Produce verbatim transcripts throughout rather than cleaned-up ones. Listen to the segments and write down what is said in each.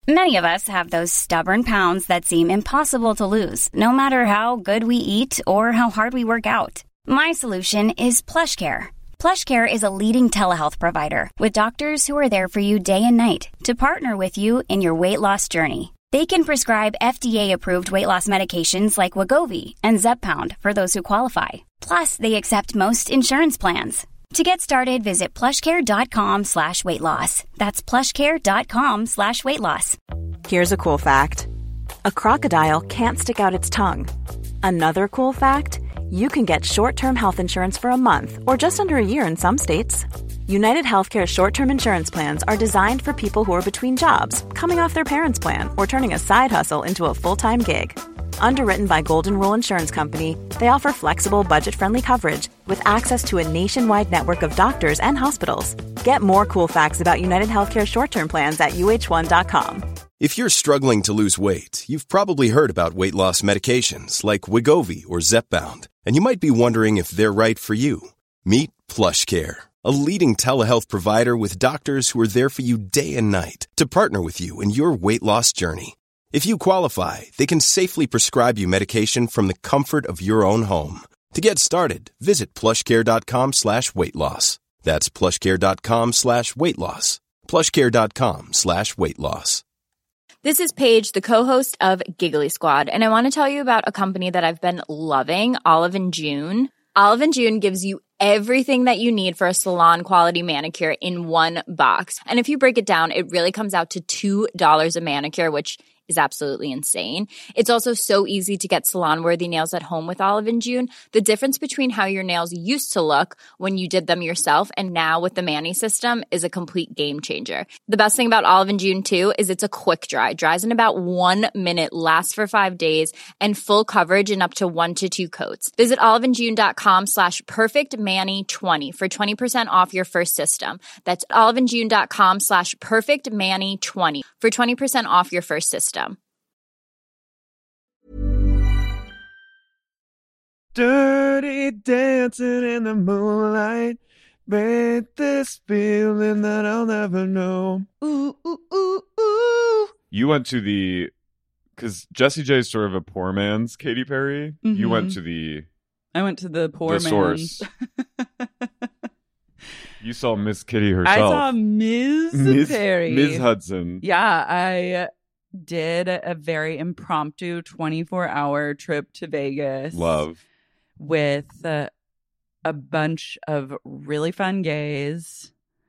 Many of us have those stubborn pounds that seem impossible to lose, no matter how good we eat or how hard we work out. My solution is PlushCare. PlushCare is a leading telehealth provider with doctors who are there for you day and night to partner with you in your weight loss journey. They can prescribe F D A-approved weight loss medications like Wegovy and Zepbound for those who qualify. Plus, they accept most insurance plans. To get started, visit plushcare.com slash weight loss. That's plushcare.com slash weight loss. Here's a cool fact. A crocodile can't stick out its tongue. Another cool fact, you can get short-term health insurance for a month or just under a year in some states. United Healthcare short-term insurance plans are designed for people who are between jobs, coming off their parents' plan, or turning a side hustle into a full-time gig. Underwritten by Golden Rule Insurance Company, they offer flexible, budget-friendly coverage with access to a nationwide network of doctors and hospitals. Get more cool facts about United Healthcare short-term plans at U H one dot com. If you're struggling to lose weight, you've probably heard about weight loss medications like Wegovy or Zepbound, and you might be wondering if they're right for you. Meet PlushCare, a leading telehealth provider with doctors who are there for you day and night to partner with you in your weight loss journey. If you qualify, they can safely prescribe you medication from the comfort of your own home. To get started, visit plushcare.com slash weight loss. That's plushcare.com slash weight loss. plushcare.com slash weight loss. This is Paige, the co-host of Giggly Squad, and I want to tell you about a company that I've been loving, Olive and June. Olive and June gives you everything that you need for a salon-quality manicure in one box. And if you break it down, it really comes out to two dollars a manicure, which is absolutely insane. It's also so easy to get salon-worthy nails at home with Olive and June. The difference between how your nails used to look when you did them yourself and now with the Mani system is a complete game changer. The best thing about Olive and June, too, is it's a quick dry. Dries in about one minute, lasts for five days, and full coverage in up to one to two coats. Visit oliveandjune.com slash perfectmani20 for twenty percent off your first system. That's oliveandjune.com slash perfectmani20 for twenty percent off your first system. Dirty dancing in the moonlight, made this feeling that I'll never know. Ooh, ooh, ooh, ooh. You went to the, because Jessie J is sort of a poor man's Katy Perry. Mm-hmm. You went to the, I went to the poor the man's. source. You saw Miss Kitty herself. I saw Miz Miz Perry. Miz Hudson. Yeah, I did a very impromptu twenty-four hour trip to Vegas. Love. With uh, a bunch of really fun gays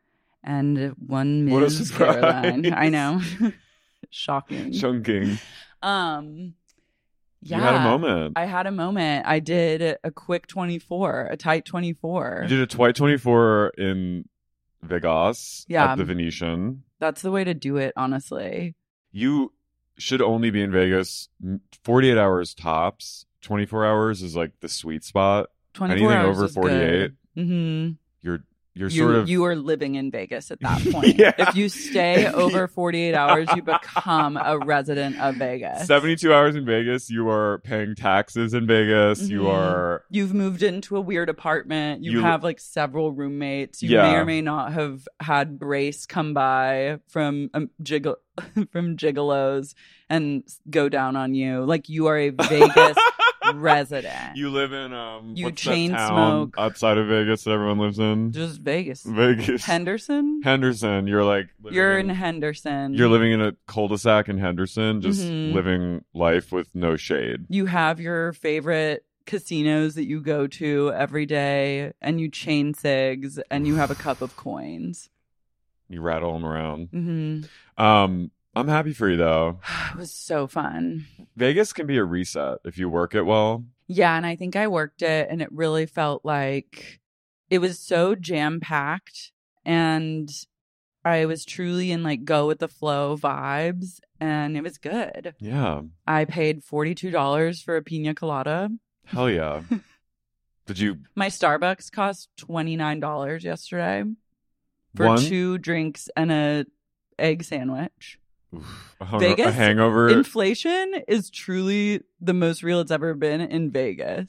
and one What a Miz surprise. Caroline. I know. Shocking. Chunking. Um, yeah. You had a moment. I had a moment. I did a quick twenty-four, a tight twenty-four. You did a twi- twenty-four in Vegas Yeah. at the Venetian. That's the way to do it, honestly. You should only be in Vegas forty-eight hours tops. twenty-four hours is like the sweet spot. twenty-four Anything hours over is forty-eight, mm-hmm. you're you're you, sort of you are living in Vegas at that point. Yeah. If you stay over forty-eight hours, you become a resident of Vegas. seventy-two hours in Vegas. You are paying taxes in Vegas. Mm-hmm. You are. You've moved into a weird apartment. You, You- have like several roommates. You Yeah. may or may not have had Brace come by from um, jiggle from Gigolos and go down on you. Like you are a Vegas resident. You live in um. You what's chain that town smoke. outside of Vegas that everyone lives in. Just Vegas. Vegas. Henderson. Henderson. You're like. living You're in Henderson. You're living in a cul-de-sac in Henderson, just Mhm. living life with no shade. You have your favorite casinos that you go to every day, and you chain cigs, and you have a cup of coins. You rattle them around. Mm-hmm. Um, I'm happy for you though. It was so fun. Vegas can be a reset if you work it well. Yeah, and I think I worked it, and it really felt like it was so jam-packed, and I was truly in like go with the flow vibes, and it was good. Yeah. I paid forty-two dollars for a pina colada. Hell yeah. Did you My Starbucks cost twenty-nine dollars yesterday for One? two drinks and a egg sandwich. oof, a, hung- Vegas a hangover? Inflation is truly the most real it's ever been in Vegas.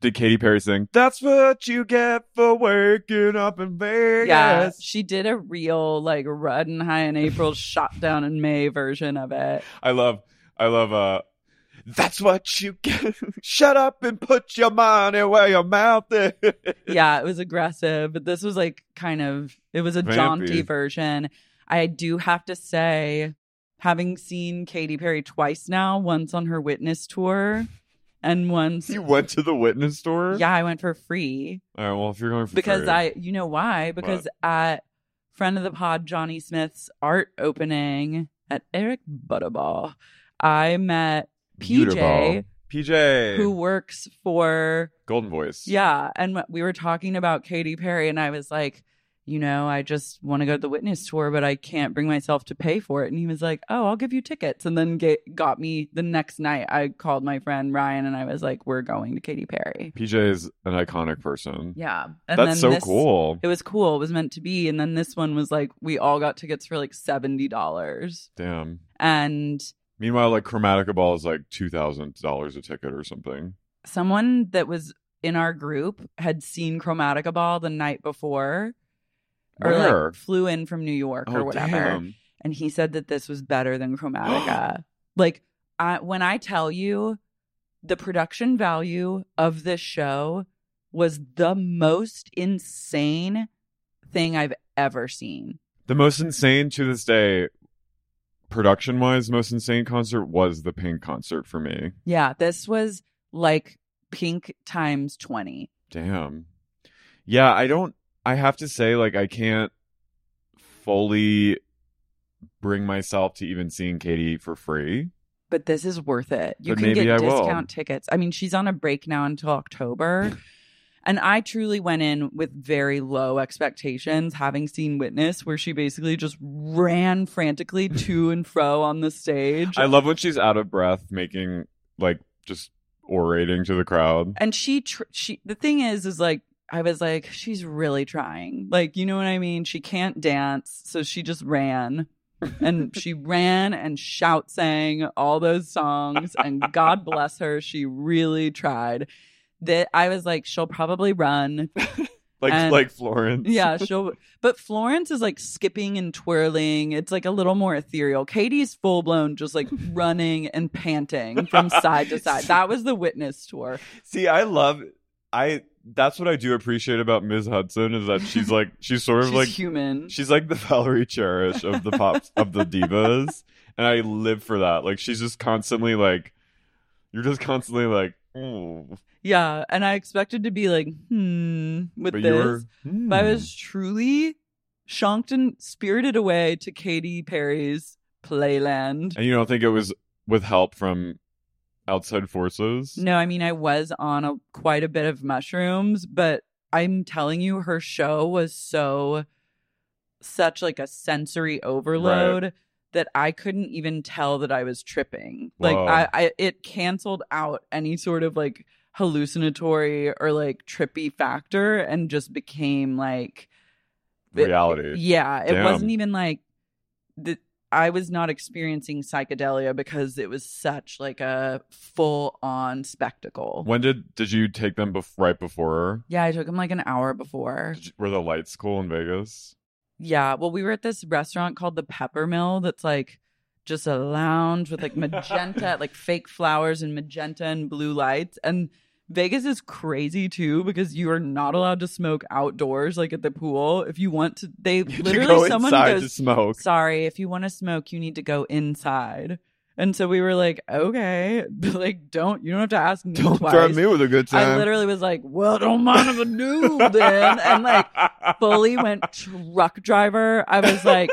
did Katy Perry sing, "That's what you get for waking up in Vegas"? Yeah, she did a real like Riding High in April, Shot Down in May version of it. I love, I love, uh, "That's what you get. Shut up and put your money where your mouth is." Yeah, it was aggressive, but this was like kind of, it was a Vampy. jaunty version. I do have to say, having seen Katy Perry twice now, once on her Witness tour and once. You went to the Witness tour? Yeah, I went for free. All right, well, if you're going for Because free. I, you know why? Because What? at friend of the pod, Johnny Smith's art opening at Eric Butterball, I met P J, Butterball. P J. who works for, Golden Voice. yeah. And we were talking about Katy Perry, and I was like, you know, I just want to go to the Witness tour, but I can't bring myself to pay for it. And he was like, oh, I'll give you tickets. And then get, got me the next night. I called my friend Ryan, and I was like, we're going to Katy Perry. P J is an iconic person. Yeah. And That's then so this- cool. It was cool. It was meant to be. And then this one was like, we all got tickets for like seventy dollars. Damn. And Meanwhile, like Chromatica Ball is like two thousand dollars a ticket or something. someone that was in our group had seen Chromatica Ball the night before. Or Where? like flew in from New York or Oh, whatever. damn. And he said that this was better than Chromatica. Like, I, when I tell you the production value of this show was the most insane thing I've ever seen. The most insane to this day, production wise, most insane concert was the Pink concert for me. Yeah, this was like Pink times twenty. Damn. Yeah, I don't, I have to say, like, I can't fully bring myself to even seeing Katy for free. But this is worth it. You But can maybe get I will. discount tickets. I mean, she's on a break now until October. And I truly went in with very low expectations, having seen Witness, where she basically just ran frantically to and fro on the stage. I love when she's out of breath, making, like, just orating to the crowd. And she, tr- she, the thing is, is like, I was like, she's really trying. Like, you know what I mean? She can't dance. So she just ran. And she ran and shout sang all those songs. And God bless her. She really tried. That I was like, she'll probably run. Like, And- like Florence. Yeah, she'll. But Florence is like skipping and twirling. It's like a little more ethereal. Katie's full blown, just like running and panting from side to side. That was the Witness tour. See, I love, I, that's what I do appreciate about Miz Hudson is that she's like, she's sort of She's like, human. she's like the Valerie Cherish of the pop, of the divas. And I live for that. Like, she's just constantly like, you're just constantly like, oh. Yeah, and I expected to be like, hmm, with But this. you were, hmm. But I was truly shocked and spirited away to Katy Perry's Playland. And you don't think it was with help from outside forces? No, I mean, I was on a quite a bit of mushrooms, but I'm telling you, her show was so, such like a sensory overload Right. that I couldn't even tell that I was tripping. Like, Whoa. I, I, it canceled out any sort of like hallucinatory or like trippy factor and just became like it- Reality. yeah, it Damn. wasn't even like the I was not experiencing psychedelia because it was such like a full on spectacle. When did, did you take them bef- right before? Yeah, I took him like an hour before. Did you- were the lights cool in Vegas? Yeah, well, we were at this restaurant called the Pepper Mill that's like just a lounge with like magenta, like fake flowers and magenta and blue lights. And Vegas is crazy too because you are not allowed to smoke outdoors, like at the pool. If you want to, they You had to literally go someone inside goes, to smoke. sorry, if you want to smoke, you need to go inside. And so we were like, okay, like don't you don't have to ask me Don't twice. threaten me with a good time. I literally was like, well, don't mind if I do then, and like fully went truck driver. I was like,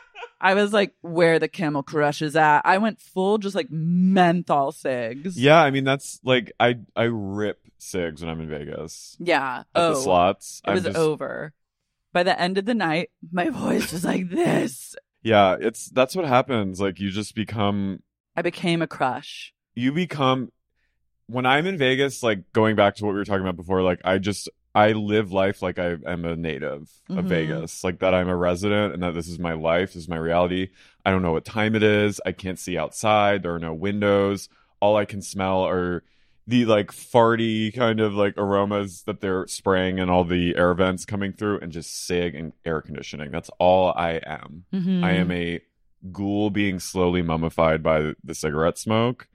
I was like, where the Camel Crush is at. I went full just like menthol cigs. Yeah, I mean that's like I I rip cigs when I'm in Vegas. Yeah. At oh, the slots. it I'm was just- over. By the end of the night, my voice was like this. Yeah, it's that's what happens. Like you just become I became a crush. you become when I'm in Vegas, like going back to what we were talking about before, like I just I live life like I am a native of Mhm. Vegas. Like that I'm a resident and that this is my life, this is my reality. I don't know what time it is. I can't see outside. There are no windows. All I can smell are the like farty kind of like aromas that they're spraying and all the air vents coming through and just sig and air conditioning. That's all I am. Mm-hmm. I am a ghoul being slowly mummified by the cigarette smoke,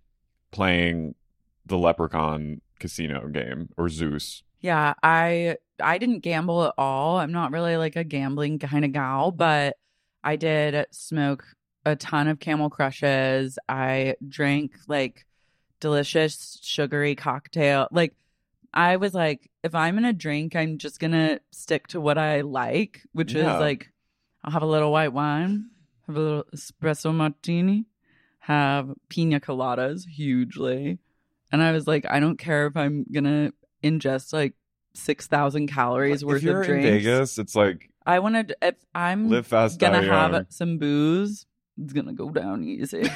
playing the Leprechaun casino game or Zeus. Yeah, I I didn't gamble at all. I'm not really like a gambling kind of gal, but I did smoke a ton of Camel Crushes. I drank like delicious sugary cocktail. Like I was like, if I'm gonna drink, I'm just gonna stick to what I like, which Yeah. is like I'll have a little white wine, have a little espresso martini, have pina coladas hugely. And I was like, I don't care if I'm gonna ingest like six thousand calories worth if you're of drinks. in Vegas, it's like I want to, if I'm live fast, gonna die have young. some booze, it's gonna go down easy.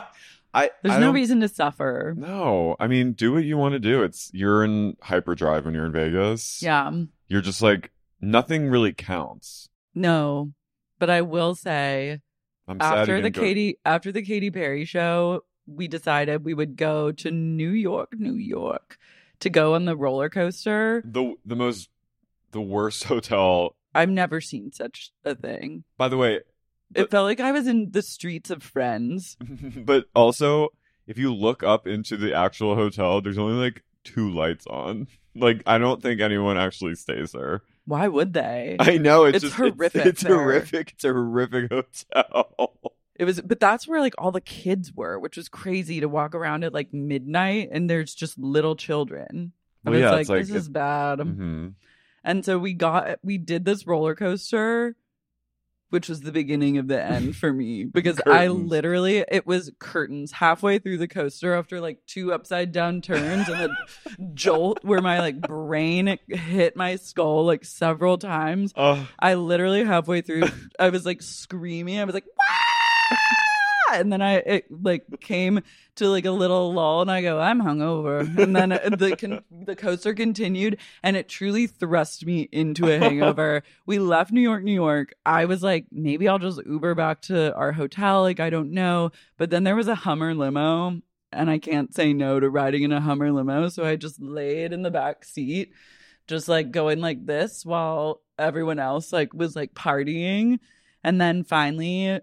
I There's I no don't- reason to suffer. No, I mean, do what you want to do. It's you're in hyperdrive when you're in Vegas. Yeah, You're just like nothing really counts. no, but I will say I'm sad you after the didn't go- Katy after the Katy Perry show, we decided we would go to New York, New York, to go on the roller coaster. the the most the worst hotel. I've never seen such a thing. By the way, It felt like I was in the streets of Friends. but also if you look up into the actual hotel, there's only like two lights on. Like I don't think anyone actually stays there. Why would they? I know it's, It's just, horrific It's, it's there. horrific. It's a horrific hotel. It was, but that's where like all the kids were, which was crazy to walk around at like midnight and there's just little children. I Well, was yeah, like, it's like this is bad. Mhm. And so we got, we did this roller coaster, which was the beginning of the end for me because I Curtains. literally, it was curtains halfway through the coaster after like two upside down turns and a jolt where my like brain hit my skull like several times. Oh, I literally halfway through, I was like screaming. I was like, "Wah!" And then I it, like came to like a little lull, and I go, I'm hungover. And then the con- the coaster continued, and it truly thrust me into a hangover. We left New York, New York. I was like, maybe I'll just Uber back to our hotel. Like I don't know, but then there was a Hummer limo, and I can't say no to riding in a Hummer limo, so I just laid in the back seat, just like going like this while everyone else like was like partying. And then finally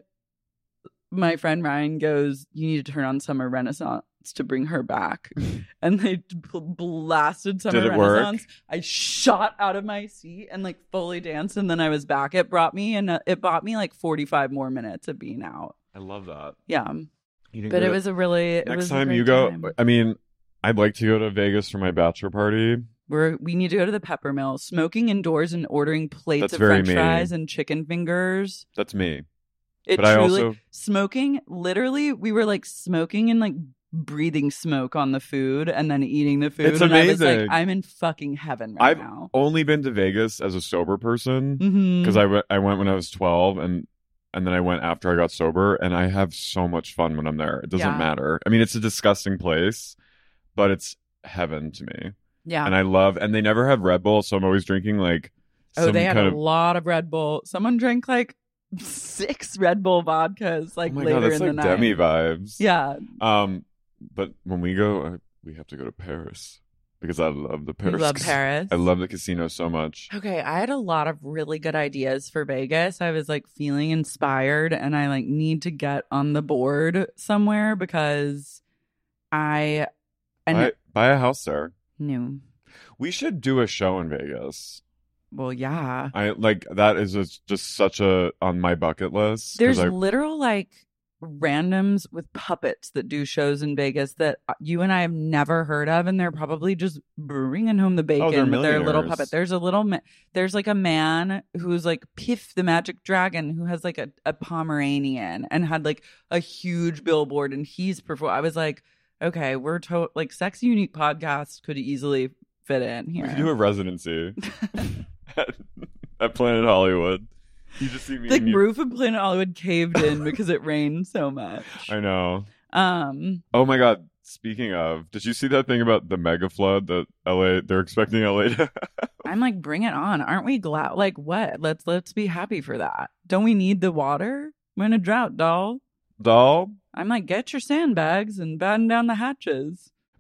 my friend Ryan goes, you need to turn on Summer Renaissance to bring her back. And they bl- blasted Summer Did it work? Renaissance. I shot out of my seat and like fully danced, and then I was back. It brought me and uh, it bought me like forty-five more minutes of being out. I love that. Yeah. You didn't But go it to- was a really it next was a time great you go. time. I mean, I'd like to go to Vegas for my bachelor party. We're we need to go to the Pepper Mill, smoking indoors and ordering plates That's of very French me. fries and chicken fingers. That's me. It But I truly also- smoking. Literally, we were like smoking and like breathing smoke on the food and then eating the food. It's and I was amazing. like, I'm in fucking heaven right I've now. only been to Vegas as a sober person Mhm. because I, w- I went when I was twelve and and then I went after I got sober, and I have so much fun when I'm there. It doesn't Yeah. matter. I mean, it's a disgusting place, but it's heaven to me. Yeah. And I love, and they never have Red Bull, so I'm always drinking like oh, some they had kind a of. lot of Red Bull. Someone drank like six Red Bull vodkas like Oh my later god, that's in like the night. demi vibes. Yeah. Um, but when we go, uh, we have to go to Paris because I love the You Paris. love Paris. I love the casino so much. Okay, I had a lot of really good ideas for Vegas. I was like feeling inspired, and I like need to get on the board somewhere because I and Buy, buy a house there. no, We should do a show in Vegas. well, yeah. I like that is just, just such a on my bucket list. 'cause There's I, literal like randoms with puppets that do shows in Vegas that you and I have never heard of, and they're probably just bringing home the bacon Oh, they're with their little millionaires. puppet. There's a little, ma- there's like a man who's like Piff the Magic Dragon who has like a, a Pomeranian and had like a huge billboard, and he's perform. I was like, okay, we're to like Sexy Unique podcast could easily fit in we here. could do a residency at, at Planet Hollywood. You just see me. The and you- roof of Planet Hollywood caved in because it rained so much. I know. Um. Oh my god. Speaking of, did you see that thing about the mega flood that L A they're expecting L A to I'm like, bring it on. Aren't we glad? Like, what? Let's let's be happy for that. Don't we need the water? We're in a drought, doll. doll? I'm like, get your sandbags and batten down the hatches.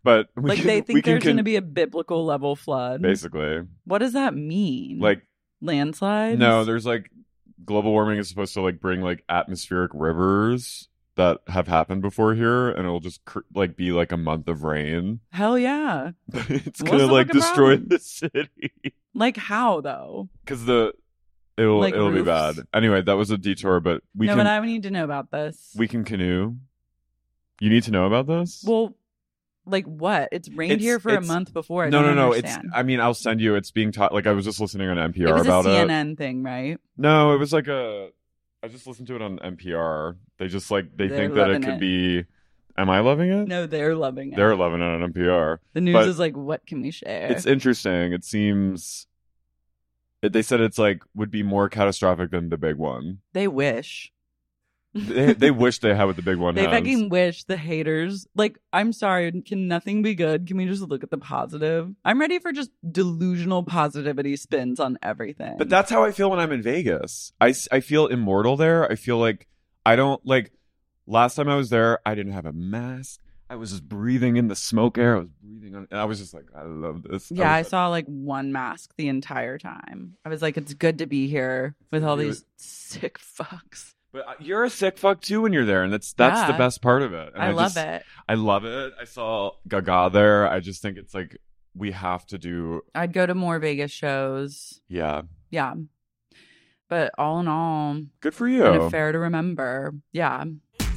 but we like can, they we think can there's con- going to be a biblical level flood. Basically. What does that mean? Like landslides? No, there's like global warming is supposed to like bring like atmospheric rivers that have happened before here, and it'll just cr- like be like a month of rain. Hell yeah. It's What's gonna the like fucking destroy problem? the city. Like how though? Because the it'll Like it'll roofs? be bad. Anyway, that was a detour, but we no, can but I need to know about this. we can canoe. You need to know about this? Well, like what? It's rained It's- here for it's- a month before. I no, no, don't no. understand. It's. I mean, I'll send you. It's being taught. Like I was just listening on N P R it was about a C N it. N thing, right? No, it was like a. I just listened to it on N P R. They just like they They're think that it loving could it. be. Am I loving it? No, they're loving it. They're loving it on N P R. the news but is like, what can we share? It's interesting. It seems. It, they said it's like would be more catastrophic than the big one. They wish. They, they wish they had what the big one They has. fucking wish the haters. Like, I'm sorry, can nothing be good? Can we just look at the positive? I'm ready for just delusional positivity spins on everything. But that's how I feel when I'm in Vegas. I, s- I feel immortal there. I feel like I don't like. Last time I was there, I didn't have a mask. I was just breathing in the smoke air. I was breathing on. And I was just like, I love this. yeah, I was, saw like one mask the entire time. I was like, it's good to be here with all It these was- sick fucks. But uh, you're a sick fuck too when you're there, and that's that's Yeah. the best part of it. And I, love just- it. I love it. I saw Gaga there. I just think it's like we have to do. I'd go to more Vegas shows. Yeah, Yeah. But all in all, good for an you. affair to remember. Yeah.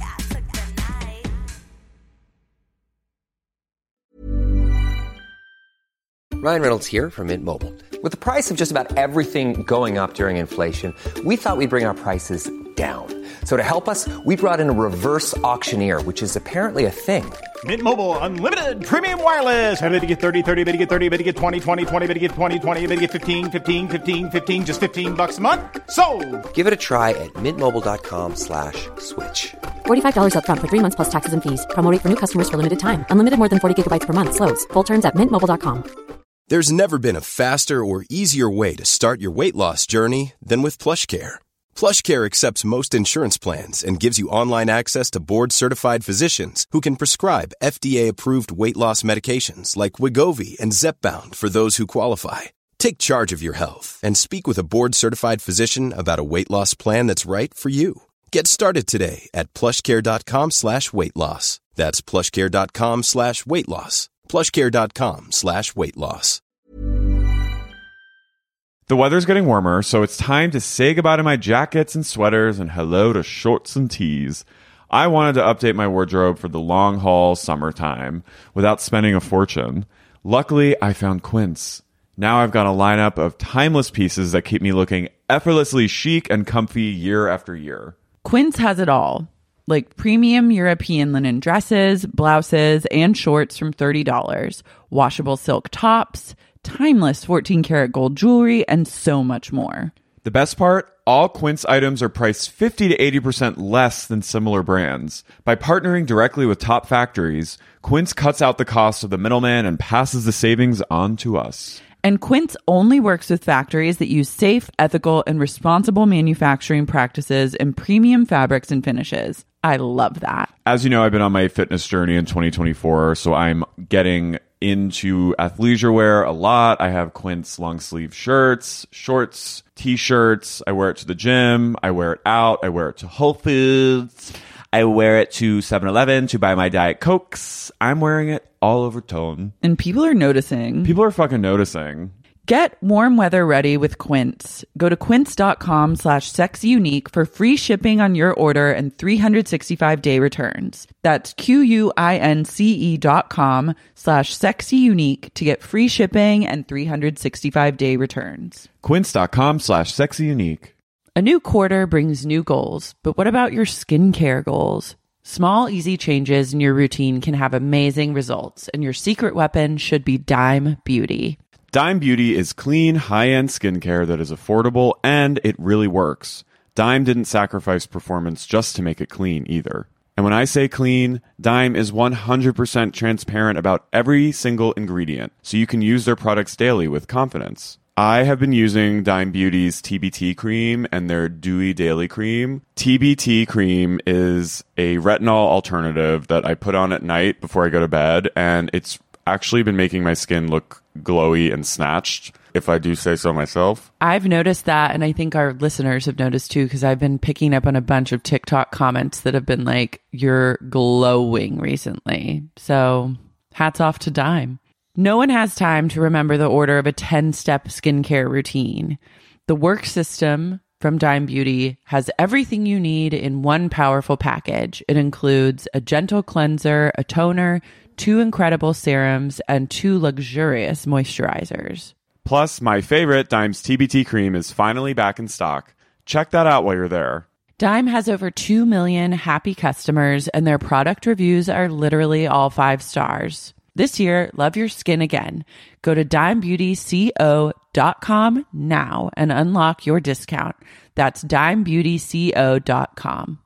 Ryan Reynolds here from Mint Mobile. With the price of just about everything going up during inflation, we thought we'd bring our prices down. So to help us, we brought in a reverse auctioneer, which is apparently a thing. Mint Mobile Unlimited Premium Wireless. How to get thirty, thirty, how to get thirty, how to get twenty, twenty, twenty, how to get twenty, twenty, how to get fifteen, fifteen, fifteen, fifteen, just fifteen bucks a month? Sold! Give it a try at mintmobile.com slash switch. forty-five dollars up front for three months plus taxes and fees. Promo rate for new customers for limited time. Unlimited more than forty gigabytes per month. Slows full terms at mint mobile dot com. There's never been a faster or easier way to start your weight loss journey than with PlushCare. PlushCare accepts most insurance plans and gives you online access to board-certified physicians who can prescribe F D A-approved weight loss medications like Wegovy and Zepbound for those who qualify. Take charge of your health and speak with a board-certified physician about a weight loss plan that's right for you. Get started today at plushcare.com slash weight loss. That's plushcare.com slash weight loss. plushcare.com slash weight loss. The weather's getting warmer, so it's time to say goodbye to my jackets and sweaters and hello to shorts and tees. I wanted to update my wardrobe for the long haul summertime without spending a fortune. Luckily, I found Quince. Now I've got a lineup of timeless pieces that keep me looking effortlessly chic and comfy year after year. Quince has it all. Like premium European linen dresses, blouses, and shorts from thirty dollars, washable silk tops, timeless fourteen karat gold jewelry, and so much more. The best part? All Quince items are priced fifty to eighty percent less than similar brands. By partnering directly with top factories, Quince cuts out the cost of the middleman and passes the savings on to us. And Quince only works with factories that use safe, ethical, and responsible manufacturing practices and premium fabrics and finishes. I love that. As you know, I've been on my fitness journey in twenty twenty-four, so I'm getting into athleisure wear a lot. I have Quince long sleeve shirts, shorts, t-shirts. I wear it to the gym. I wear it out. I wear it to Whole Foods. I wear it to seven eleven to buy my Diet Cokes. I'm wearing it all over Tone. And people are noticing. People are fucking noticing. Get warm weather ready with Quince. Go to quince.com slash sexyunique for free shipping on your order and three hundred sixty-five day returns. That's Q-U-I-N-C-E dot com slash sexyunique to get free shipping and three hundred sixty-five day returns. Quince.com slash sexyunique. A new quarter brings new goals, but what about your skincare goals? Small, easy changes in your routine can have amazing results, and your secret weapon should be Dime Beauty. Dime Beauty is clean, high-end skincare that is affordable, and it really works. Dime didn't sacrifice performance just to make it clean either. And when I say clean, Dime is one hundred percent transparent about every single ingredient, so you can use their products daily with confidence. I have been using Dime Beauty's T B T cream and their Dewy Daily Cream. T B T cream is a retinol alternative that I put on at night before I go to bed, and it's actually been making my skin look glowy and snatched, if I do say so myself. I've noticed that, and I think our listeners have noticed too, because I've been picking up on a bunch of TikTok comments that have been like, you're glowing recently. So hats off to Dime. No one has time to remember the order of a ten-step skincare routine. The Work System from Dime Beauty has everything you need in one powerful package. It includes a gentle cleanser, a toner, two incredible serums, and two luxurious moisturizers. Plus, my favorite, Dime's T B T cream, is finally back in stock. Check that out while you're there. Dime has over two million happy customers, and their product reviews are literally all five stars. This year, love your skin again. Go to dime beauty co dot com now and unlock your discount. That's dime beauty co dot com.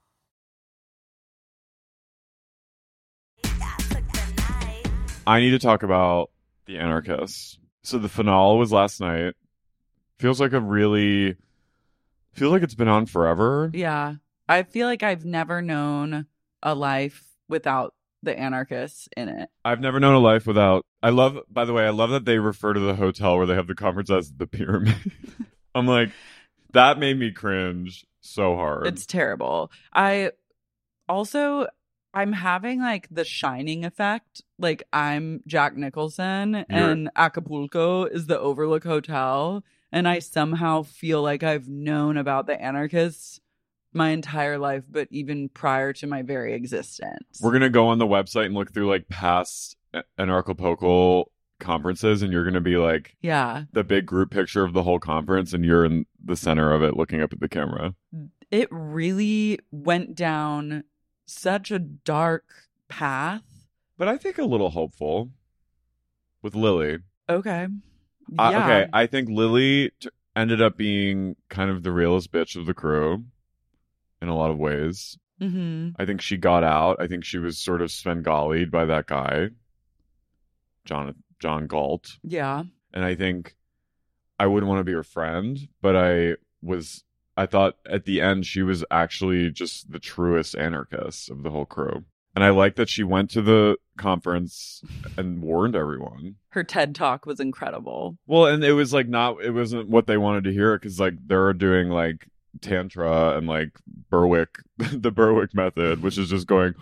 I need to talk about The Anarchist. So the finale was last night. Feels like a really... Feels like it's been on forever. Yeah. I feel like I've never known a life without The Anarchists in it. I've never known a life without... I love... By the way, I love that they refer to the hotel where they have the conference as the Pyramid. I'm like, that made me cringe so hard. It's terrible. I also... I'm having like the Shining effect. Like I'm Jack Nicholson You're... and Acapulco is the Overlook Hotel. And I somehow feel like I've known about the Anarchists my entire life, but even prior to my very existence. We're going to go on the website and look through like past Anarchapulco conferences, and you're going to be like, yeah, the big group picture of the whole conference, and you're in the center of it looking up at the camera. It really went down such a dark path, but I think a little hopeful with Lily. Okay. Uh, yeah. Okay, I think Lily t- ended up being kind of the realest bitch of the crew in a lot of ways. Mm-hmm. I think she got out. I think she was sort of Svengali'd by that guy, John John Galt. Yeah. And I think I wouldn't want to be her friend, but I was... I thought at the end she was actually just the truest anarchist of the whole crew. And I like that she went to the conference and warned everyone. Her TED Talk was incredible. Well, and it was like not, it wasn't what they wanted to hear, because like they're doing like Tantra and like Berwick, the Berwick method, which is just going,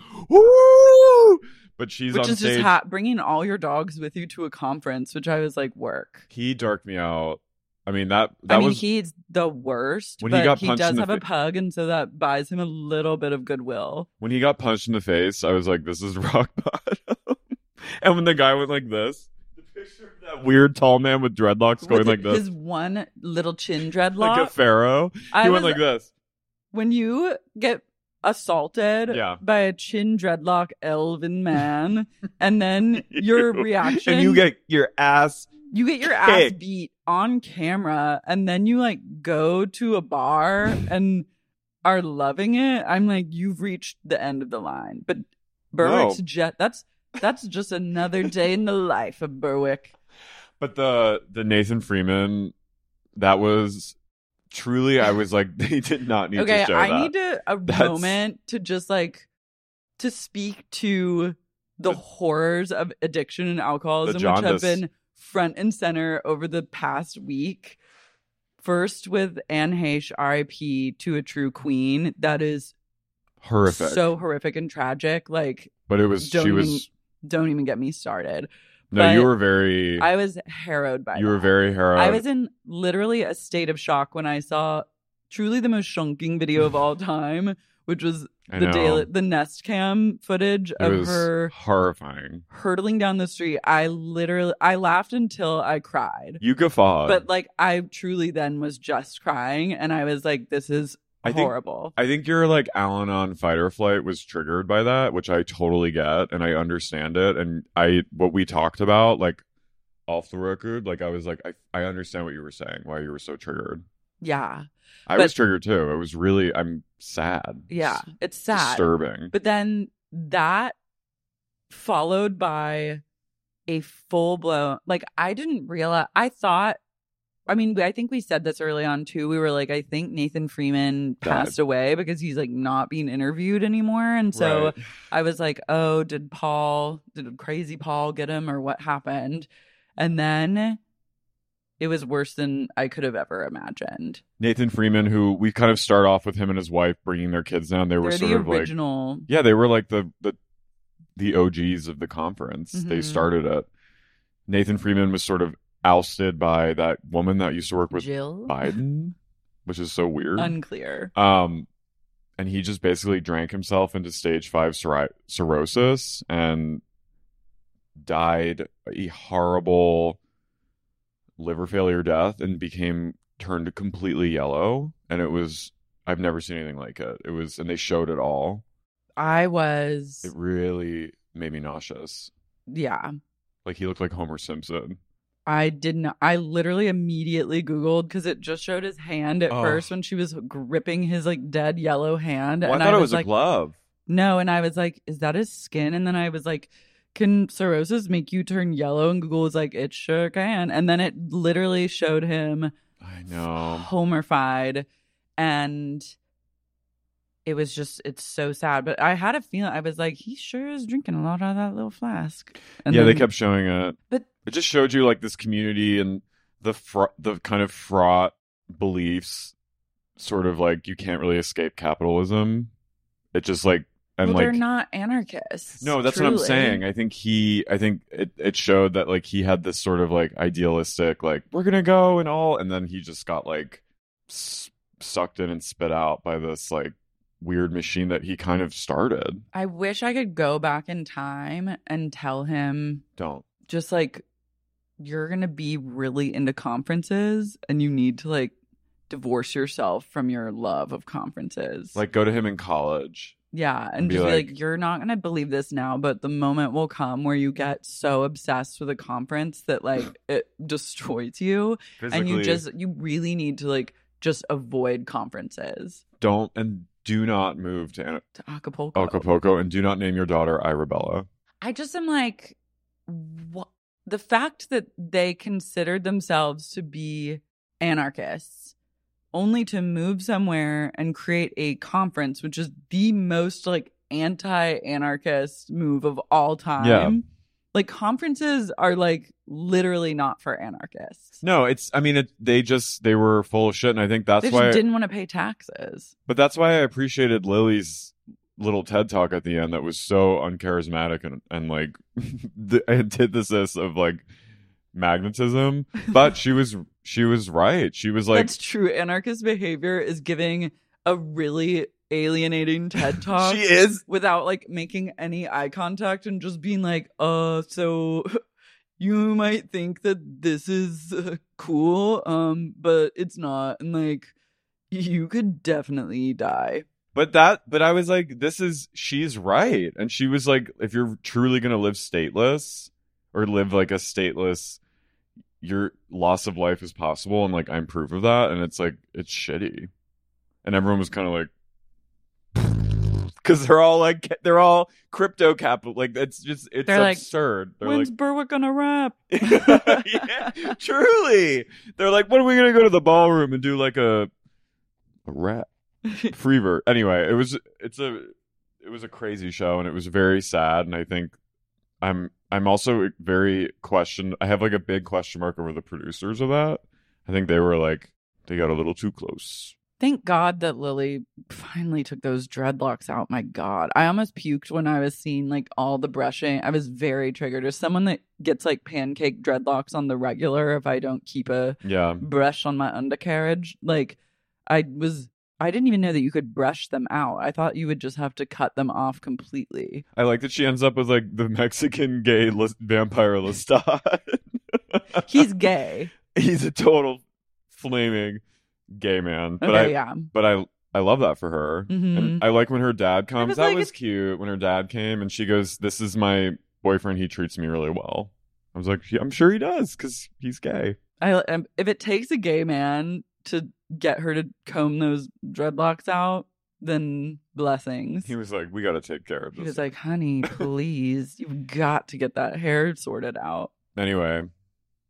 woo! But she's which on is stage. Just ha- bringing all your dogs with you to a conference, which I was like, work. He darked me out. I mean, that, that I mean, was... he's the worst, when but he, got he punched does in the have a fa- pug, and so that buys him a little bit of goodwill. When he got punched in the face, I was like, this is rock bottom. And when the guy went like this, the picture of that weird tall man with dreadlocks going with like this. His one little chin dreadlock. Like a pharaoh. He I went was, like this. When you get assaulted yeah. by a chin dreadlock elven man, and then your reaction... And you get your ass You get your kicked. ass beat on camera, and then you like go to a bar and are loving it. I'm like, you've reached the end of the line. But Berwick's No. jet that's that's just another day in the life of Berwick. But the the Nathan Freeman, that was truly, I was like, they did not need okay, to show I that. need to, a That's- moment to just like to speak to the, the horrors of addiction and alcoholism, which have jaundice. been front and center over the past week. First with Anne Heche, R I P to a true queen. That is horrific. So horrific and tragic. Like, but it was, don't she even, was... Don't even get me started. No, But you were very... I was harrowed by You that. were very harrowed. I was in literally a state of shock when I saw truly the most shunking video of all time, which was I the know. daily, the Nest Cam footage It of was her horrifying. hurtling down the street. I literally, I laughed until I cried. You guffawed. But like, I truly then was just crying, and I was like, this is I think, horrible. I think your like Al-Anon fight or flight was triggered by that, which I totally get and I understand it. And I, what we talked about, like off the record, like I was like, I, I understand what you were saying, why you were so triggered. Yeah. I But- was triggered too. It was really, I'm sad. Yeah, it's sad. Disturbing. But then that followed by a full blown, like, I didn't realize, I thought I mean, I think we said this early on too. We were like, I think Nathan Freeman passed Died. away because he's like not being interviewed anymore. And so Right. I was like, oh, did Paul, did crazy Paul get him or what happened? And then it was worse than I could have ever imagined. Nathan Freeman, who we kind of start off with him and his wife bringing their kids down. They were They're sort the of original. like, yeah, they were like the the the O Gs of the conference. Mhm. They started it. Nathan Freeman was sort of ousted by that woman that used to work with Jill? Biden, which is so weird. Unclear. Um, and he just basically drank himself into stage five cirri- cirrhosis and died a horrible liver failure death and became turned completely yellow. And it was, I've never seen anything like it. It was, and they showed it all. I was, It really made me nauseous. yeah. Like he looked like Homer Simpson. I didn't. I literally immediately Googled because it just showed his hand at Oh. first when she was gripping his like dead yellow hand. Well, and I thought I it was, was a like, glove. no, and I was like, is that his skin? And then I was like, can cirrhosis make you turn yellow? And Google was like, it sure can. And then it literally showed him I know. homerfied, and it was just, it's so sad. But I had a feeling, I was like, he sure is drinking a lot out of that little flask. And yeah, they then- kept showing it. But It just showed you like this community and the fr- the kind of fraught beliefs, sort of like you can't really escape capitalism. It just like and well, like they're not anarchists. no, that's what I'm truly. saying. I think he, I think it it showed that like he had this sort of like idealistic like we're gonna go and all, and then he just got like s- sucked in and spit out by this like weird machine that he kind of started. I wish I could go back in time and tell him Don't. just like, you're going to be really into conferences and you need to like divorce yourself from your love of conferences. Like go to him in college. yeah. And, and be just be like- like, you're not going to believe this now, but the moment will come where you get so obsessed with a conference that like it destroys you. And you Physically. just, you really need to like just avoid conferences. Don't and do not move to An- To Acapulco. Acapulco and do not name your daughter Irabella. I just am like, what? The fact that they considered themselves to be anarchists only to move somewhere and create a conference, which is the most like anti-anarchist move of all time. Yeah. Like conferences are like literally not for anarchists. No, it's. I mean, it, they just they were full of shit, and I think that's They why. just didn't want to pay taxes. But that's why I appreciated Lily's little TED talk at the end. That was so uncharismatic and and like the antithesis of like magnetism. But she was she was right. She was like, That's true. Anarchist behavior is giving a really alienating TED talk. she is. Without like making any eye contact and just being like, uh, so you might think that this is uh, cool, um, but it's not. And like, you could definitely die. But that, but I was like, this is, she's right. And she was like, if you're truly going to live stateless or live like a stateless, your loss of life is possible. And like, I'm proof of that. And it's like, it's shitty. And everyone was kind of like, because they're all like, they're all crypto capital. Like, it's just, it's They're like, absurd. They're When's like, Berwick gonna rap? yeah, truly. They're like, when are we going to go to the ballroom and do like a, a rap? Freebird. Anyway, it was it's a it was a crazy show and it was very sad, and I think I'm I'm also very question I have like a big question mark over the producers of that. I think they were like they got a little too close. Thank God that Lily finally took those dreadlocks out. My God. I almost puked when I was seeing like all the brushing. I was very triggered. As someone that gets like pancake dreadlocks on the regular if I don't keep a Yeah. brush on my undercarriage, like I was I didn't even know that you could brush them out. I thought you would just have to cut them off completely. I like that she ends up with like the Mexican gay Lis- vampire Lestat. He's gay. He's a total flaming gay man. But Okay, I yeah. but I I love that for her. Mhm. And I like when her dad comes. was That like, was it's- cute when her dad came and she goes, "This is my boyfriend. He treats me really well." I was like, yeah, "I'm sure he does because he's gay." I um, if it takes a gay man to get her to comb those dreadlocks out, then blessings. He was like, "We got to take care of He this." was like, honey, please, you've got to get that hair sorted out. Anyway,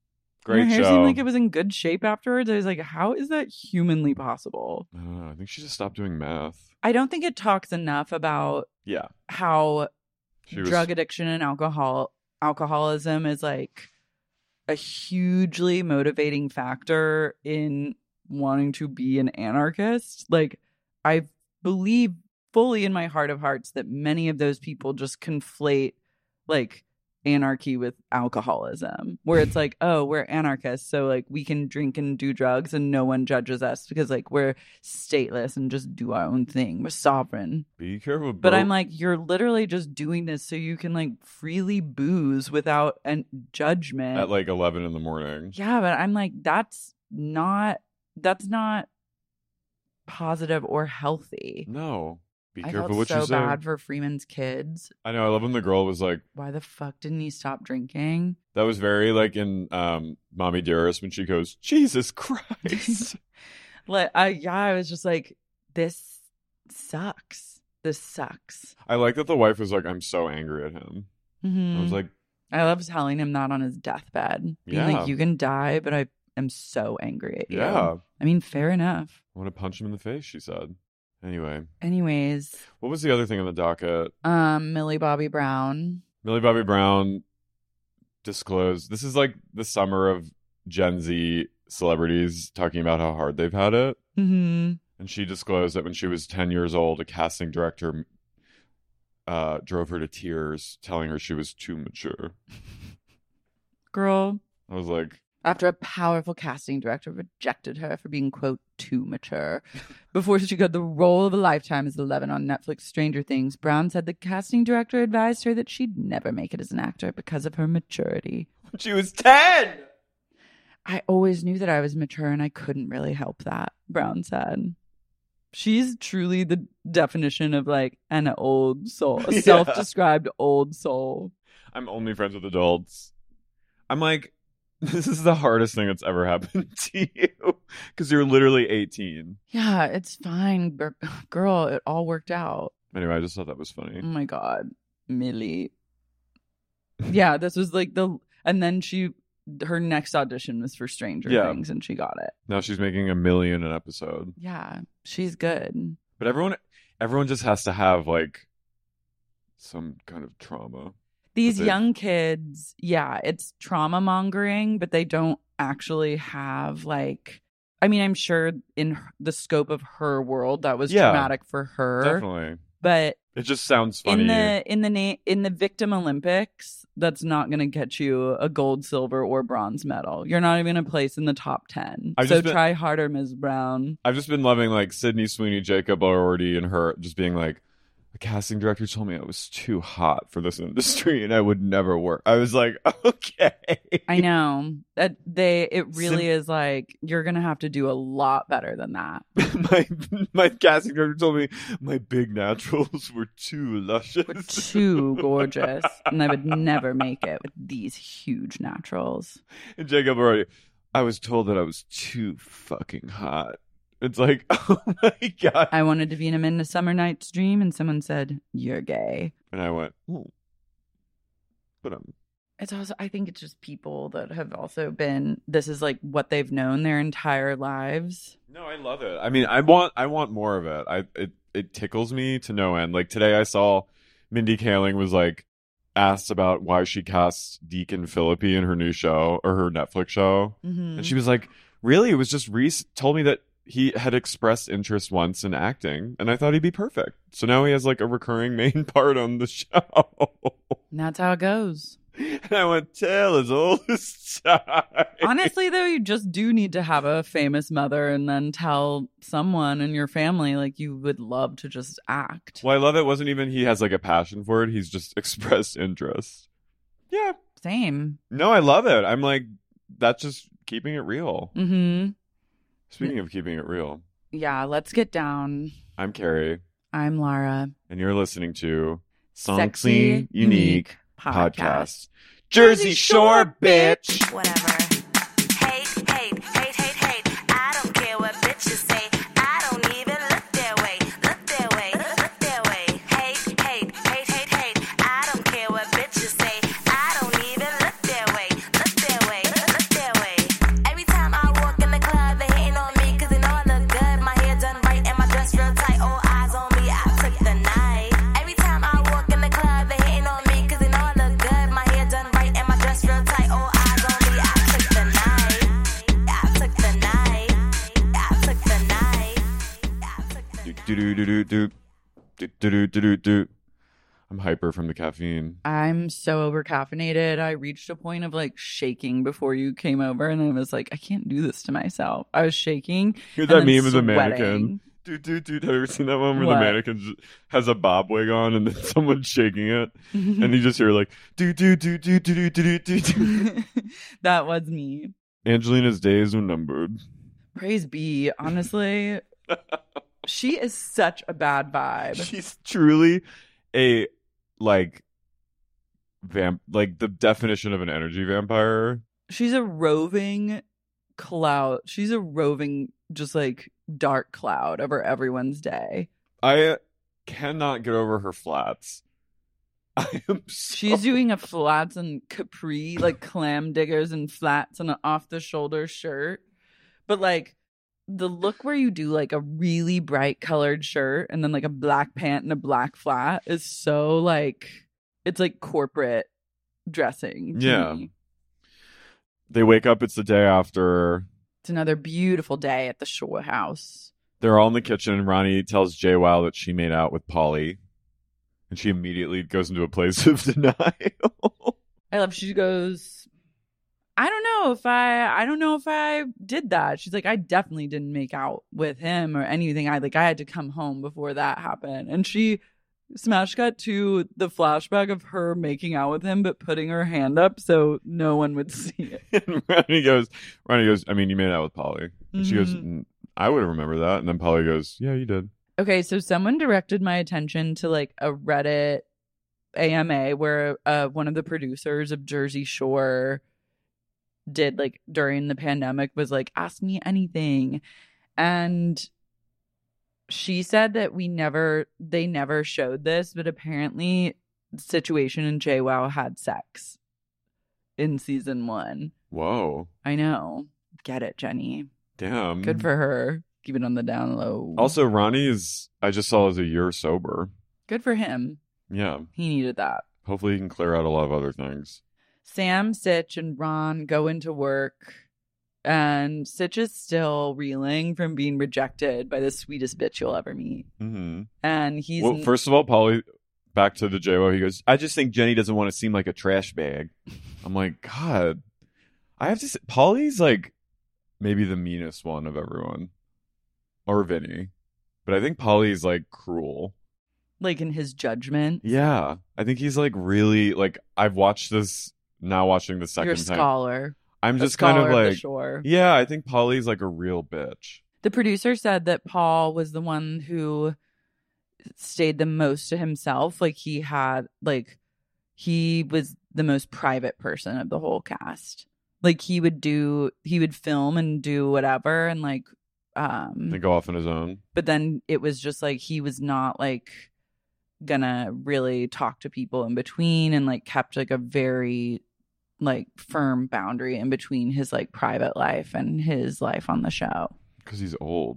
Great and her hair show. seemed like it was in good shape afterwards. I was like, how is that humanly possible? I don't know. I think she just stopped doing math. I don't think it talks enough about Yeah. how She was... drug addiction and alcohol alcoholism is like a hugely motivating factor in wanting to be an anarchist. Like, I believe fully in my heart of hearts that many of those people just conflate like anarchy with alcoholism, where it's like, oh, we're anarchists, so like we can drink and do drugs and no one judges us because like we're stateless and just do our own thing. We're sovereign. Be careful, bro. But I'm like, you're literally just doing this so you can like freely booze without a judgment at like eleven in the morning. Yeah, but I'm like, that's not that's not positive or healthy. No. Be I careful felt what so you say. bad for Freeman's kids. I know. I love when the girl was like, why the fuck didn't he stop drinking? That was very like in um, Mommy Dearest when she goes, Jesus Christ. like, I, yeah, I was just like, this sucks. This sucks. I like that the wife was like, I'm so angry at him. Mm-hmm. I was like, I love telling him that on his deathbed. Being yeah. like, you can die, but I am so angry at you. Yeah. I mean, fair enough. I want to punch him in the face, she said. Anyway. Anyways. What was the other thing on the docket? Um, Millie Bobby Brown. Millie Bobby Brown disclosed. This is like the summer of Gen Z celebrities talking about how hard they've had it. Mm-hmm. And she disclosed that when she was ten years old, a casting director uh, drove her to tears, telling her she was too mature. Girl. I was like... After a powerful casting director rejected her for being, quote, too mature. Before she got the role of a lifetime as Eleven on Netflix Stranger Things, Brown said the casting director advised her that she'd never make it as an actor because of her maturity. She was ten! I always knew that I was mature and I couldn't really help that, Brown said. She's truly the definition of like an old soul, a yeah. self-described old soul. I'm only friends with adults. I'm like... This is the hardest thing that's ever happened to you because you're literally eighteen. Yeah, it's fine. Girl, it all worked out. Anyway, I just thought that was funny. Oh my God. Millie. Yeah, this was like the... And then she... Her next audition was for Stranger yeah. Things and she got it. Now she's making a million an episode. Yeah, she's good. But everyone, everyone just has to have like some kind of trauma. These young kids, yeah, it's trauma mongering, but they don't actually have like, I mean, I'm sure in the scope of her world that was yeah, traumatic for her. Definitely. But it just sounds funny. In the in the na- in the Victim Olympics, that's not going to get you a gold, silver, or bronze medal. You're not even a place in the top ten. I've so been, try harder, Miz Brown. I've just been loving like Sydney Sweeney, Jacob Elordi, and her just being like, the casting director told me I was too hot for this industry and I would never work. I was like, okay. I know that they, it really Sim- is like, you're going to have to do a lot better than that. my my casting director told me my big naturals were too luscious. Were too gorgeous. And I would never make it with these huge naturals. And Jacob already, I was told that I was too fucking hot. It's like, oh my God. I wanted to be in a Midsummer Night's Dream, and someone said, you're gay. And I went, oh. But um, it's also, I think it's just people that have also been, this is like what they've known their entire lives. No, I love it. I mean, I want I want more of it. I it, it tickles me to no end. Like today I saw Mindy Kaling was like asked about why she cast Deacon Philippi in her new show or her Netflix show. Mm-hmm. And she was like, really? It was just Reese told me that he had expressed interest once in acting, and I thought he'd be perfect. So now he has like a recurring main part on the show. And that's how it goes. And I went, tell as old as time. Honestly, though, you just do need to have a famous mother and then tell someone in your family like you would love to just act. Well, I love it. Wasn't even he has like a passion for it. He's just expressed interest. Yeah. Same. No, I love it. I'm like, that's just keeping it real. Mm-hmm. Speaking of keeping it real. Yeah, let's get down. I'm Carrie. I'm Lara. And you're listening to Sexy, Unique, Unique Podcast. Podcast. Jersey Shore, bitch. Whatever. Hate, hate, hate, hate, hate. I don't care what bitches say. I don't even look their way. Look their way. Look their way. Hate, hate, hate, hate, hate. I don't care what bitches say. I don't even look their way. Look their way. Look their way. do do do do do do do do do do. I'm hyper from the caffeine. I'm so over caffeinated. I reached a point of like shaking before you came over, and I was like, I can't do this to myself. I was shaking. Here's that and then meme of the sweating. mannequin. Dude, dude, dude. Have you ever seen that one where What? the mannequin j- has a bob wig on and then someone's shaking it? And you just hear like, do, do, do, do, do, do, do, do, do. That was me. Angelina's days were numbered. Praise be. Honestly, she is such a bad vibe. She's truly a, like, vamp, like the definition of an energy vampire. She's a roving cloud. She's a roving, just like dark cloud over everyone's day. I cannot get over her flats. I am so... She's doing a flats and capri, like clam diggers and flats and an off the shoulder shirt. But like the look where you do like a really bright colored shirt and then like a black pant and a black flat is so like, it's like corporate dressing. To Yeah. me. They wake up, it's the day after. It's another beautiful day at the Shore House. They're all in the kitchen, and Ronnie tells JWoww that she made out with Polly. And she immediately goes into a place of denial. I love, she goes, I don't know if I, I don't know if I did that. She's like, I definitely didn't make out with him or anything. I like, I had to come home before that happened. And she smash cut to the flashback of her making out with him, but putting her hand up so no one would see it. And Ronnie goes, Ronnie goes, I mean, you made out with Polly. And she goes, Mhm. "Mm, I would remember that. And then Polly goes, yeah, you did. Okay, so someone directed my attention to like a Reddit A M A where uh, one of the producers of Jersey Shore did like during the pandemic was like, ask me anything. And she said that we never, they never showed this, but apparently Situation and JWoww had sex in season one. Whoa. I know. Get it, Jenny. Damn. Good for her. Keep it on the down low. Also, Ronnie is, I just saw is a year sober. Good for him. Yeah. He needed that. Hopefully he can clear out a lot of other things. Sam, Sitch, and Ron go into work, and Sitch is still reeling from being rejected by the sweetest bitch you'll ever meet. Mm-hmm. And he's Well, first of all, Polly, back to the JWoww, he goes, I just think Jenny doesn't want to seem like a trash bag. I'm like, God, I have to say, Polly's like maybe the meanest one of everyone. Or Vinny. But I think Polly's like cruel. like in his judgment. Yeah. I think he's like really, like, I've watched this, now watching the 2nd You're a time. scholar. I'm A just kind of scholar of the like, shore. yeah, I think Polly's like a real bitch. The producer said that Paul was the one who stayed the most to himself. Like he had, like, he was the most private person of the whole cast. Like he would do, he would film and do whatever, and like, um, They go off on his own. but then it was just like he was not like gonna really talk to people in between, and like kept like a very like firm boundary in between his like private life and his life on the show. Because he's old.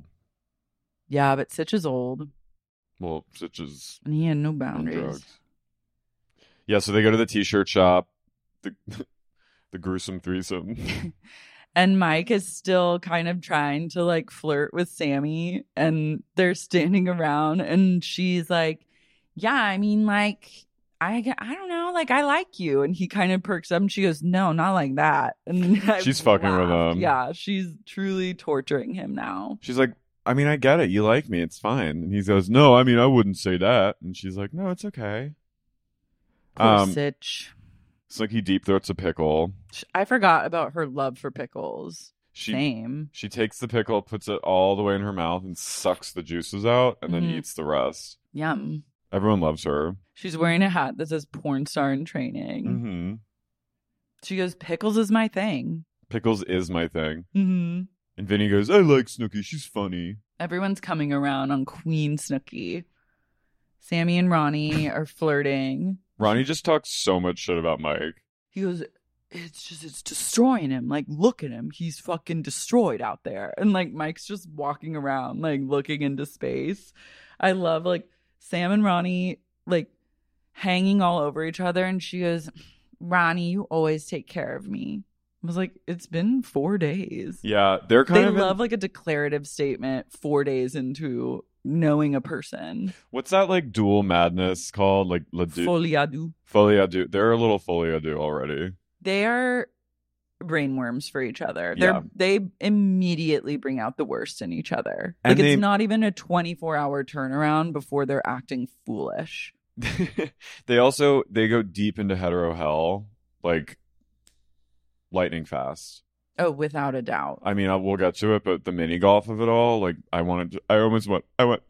Yeah, but Sitch is old Well, such as and he had no on boundaries. drugs. Yeah, so they go to the t-shirt shop. The, the gruesome threesome. And Mike is still kind of trying to like flirt with Sammy, and they're standing around, and she's like, yeah, I mean, like, I, I don't know, like, I like you. And he kind of perks up, and she goes, no, not like that. And I She's fucking with laughed. him. Yeah, she's truly torturing him now. She's like, I mean, I get it. You like me. It's fine. And he goes, no, I mean, I wouldn't say that. And she's like, no, it's okay. Poor Um, Sitch. It's like he deep throats a pickle. I forgot about her love for pickles. She Same. she takes the pickle, puts it all the way in her mouth, and sucks the juices out, and then Mhm. eats the rest. Yum. Everyone loves her. She's wearing a hat that says porn star in training. Mm-hmm. She goes, pickles is my thing. Pickles is my thing. Mm-hmm. And Vinny goes, I like Snooki. She's funny. Everyone's coming around on Queen Snooki. Sammy and Ronnie are flirting. Ronnie just talks so much shit about Mike. He goes, it's just, it's destroying him. Like, look at him. He's fucking destroyed out there. And, like, Mike's just walking around, like, looking into space. I love, like, Sam and Ronnie, like, hanging all over each other. And she goes, Ronnie, you always take care of me. I was like, it's been four days. Yeah, they're kind They of in- love, like, a declarative statement four days into knowing a person. What's that like dual madness called? Like la du- Folie à deux. Folie à deux. They're a little folie à deux already. They are brainworms for each other. They're Yeah. they immediately bring out the worst in each other. And Like they- it's not even a twenty-four hour turnaround before they're acting foolish. They also they go deep into hetero hell, like lightning fast. Oh, without a doubt. I mean, I, we'll get to it, but the mini golf of it all, like I wanted, to, I almost went, I went,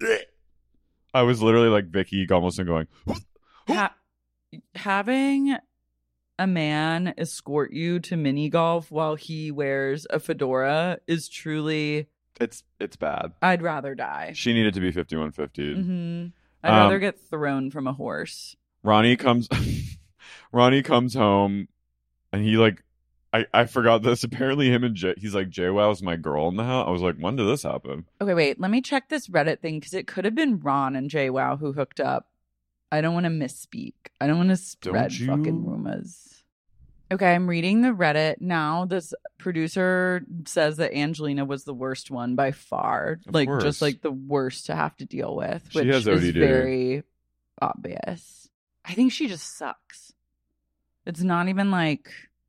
I was literally like Vicky Gunvalson going. Ha- having a man escort you to mini golf while he wears a fedora is truly. It's it's bad. I'd rather die. She needed to be fifty-one fifty. Mm-hmm. I'd Um, rather get thrown from a horse. Ronnie comes, Ronnie comes home, and he like, I I forgot this. Apparently, him and Jay, he's like, JWoww's my girl in the house. I was like, when did this happen? Okay, wait. Let me check this Reddit thing because it could have been Ron and JWoww who hooked up. I don't want to misspeak. I don't want to spread Don't you? fucking rumors. Okay, I'm reading the Reddit now. This producer says that Angelina was the worst one by far. Of like course. just like the worst to have to deal with, She which has O D is D. very obvious. I think she just sucks. It's not even like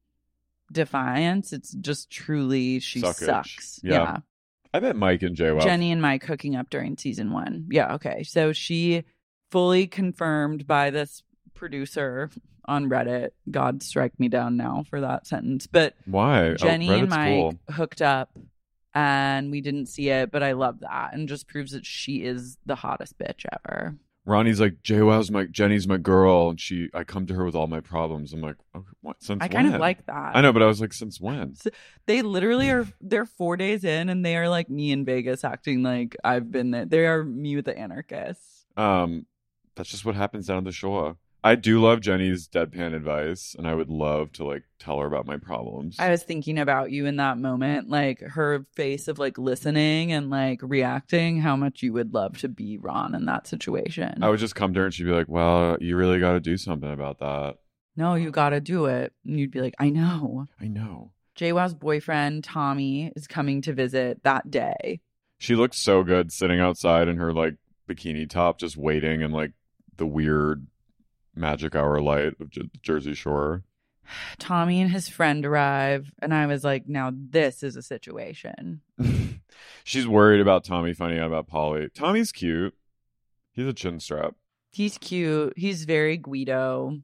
defiance. It's just truly she Suckage. sucks. Yeah. yeah. I bet Mike and JWoww. Jenny and Mike hooking up during season one. Yeah, okay. So she fully confirmed by this producer on Reddit. God strike me down now for that sentence. But Why? Jenny oh, and Reddit's Mike cool. hooked up and we didn't see it, but I love that and just proves that she is the hottest bitch ever. Ronnie's like, JWoww's my Jenny's my girl, and she I come to her with all my problems. I'm like, okay, what? Since I kind when? of like that. I know, but I was like, since when? They literally are, they're four days in and they are like me in Vegas acting like I've been there. They are me with the anarchists. Um, that's just what happens down at the shore. I do love Jenny's deadpan advice, and I would love to like tell her about my problems. I was thinking about you in that moment, like her face of like listening and like reacting, how much you would love to be Ron in that situation. I would just come to her and she'd be like, well, you really got to do something about that. No, you got to do it. And you'd be like, I know. I know. JWoww's boyfriend, Tommy, is coming to visit that day. She looked so good sitting outside in her like bikini top, just waiting in like the weird magic hour light of J- Jersey Shore. Tommy and his friend arrive, and I was like, now this is a situation. She's worried about Tommy finding out about Polly. Tommy's cute. He's a chin strap. He's cute. He's very Guido.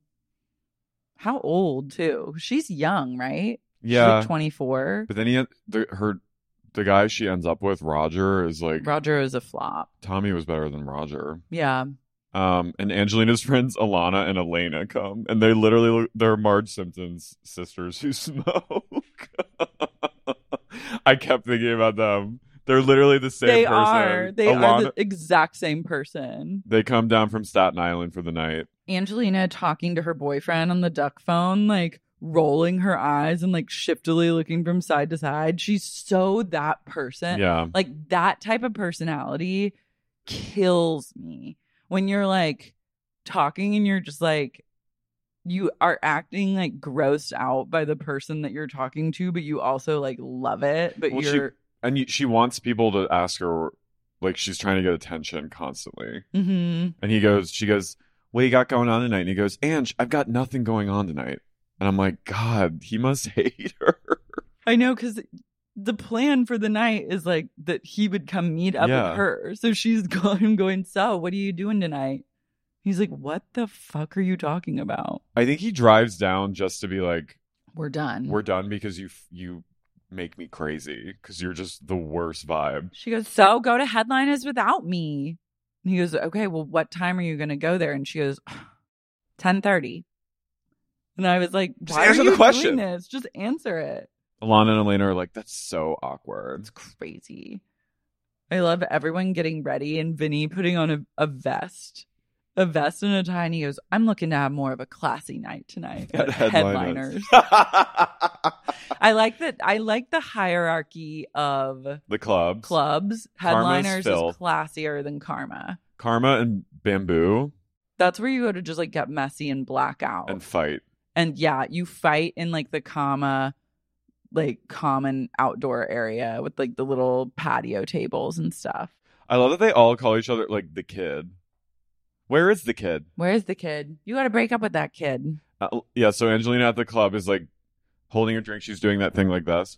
How old, too? She's young, right? Yeah. She's like twenty-four. But then he the her the guy she ends up with, Roger, is like Roger is a flop. Tommy was better than Roger. Yeah. Um, and Angelina's friends Alana and Elena come, and they literally look, they're Marge Simpson's sisters who smoke. I kept thinking about them. They're literally the same They person. are. They Alana, are the exact same person. They come down from Staten Island for the night. Angelina talking to her boyfriend on the duck phone, like rolling her eyes and like shiftily looking from side to side. She's so that person. Yeah. Like that type of personality kills me. When you're like talking and you're just like, you are acting like grossed out by the person that you're talking to, but you also like love it. But Well, you're she, and you, she wants people to ask her, like she's trying to get attention constantly. mm-hmm. And he goes, she goes, what you got going on tonight? And he goes, Ange, I've got nothing going on tonight. And I'm like, God, he must hate her. I know, because the plan for the night is like that he would come meet up Yeah. with her. So she's going, going, so what are you doing tonight? He's like, what the fuck are you talking about? I think he drives down just to be like, We're done. we're done because you you make me crazy because you're just the worst vibe. She goes, so go to Headliners without me. And he goes, okay, well, what time are you going to go there? And she goes, ten thirty. And I was like, Just why answer are the you question. doing this? Just answer it. Alana and Elena are like, that's so awkward. It's crazy. I love everyone getting ready and Vinny putting on a, a vest. A vest and a tie. And he goes, I'm looking to have more of a classy night tonight. At at Headliners. I like that. I like the hierarchy of The clubs. clubs. Karma's Headliners Phil. is classier than Karma. Karma and Bamboo That's where you go to just like get messy and black out. and fight. And yeah, you fight in like the comma, like common outdoor area with like the little patio tables and stuff. I love that they all call each other like the kid. Where is the kid? Where's the kid? You got to break up with that kid. Uh, yeah, so Angelina at the club is like holding her drink. She's doing that thing like this.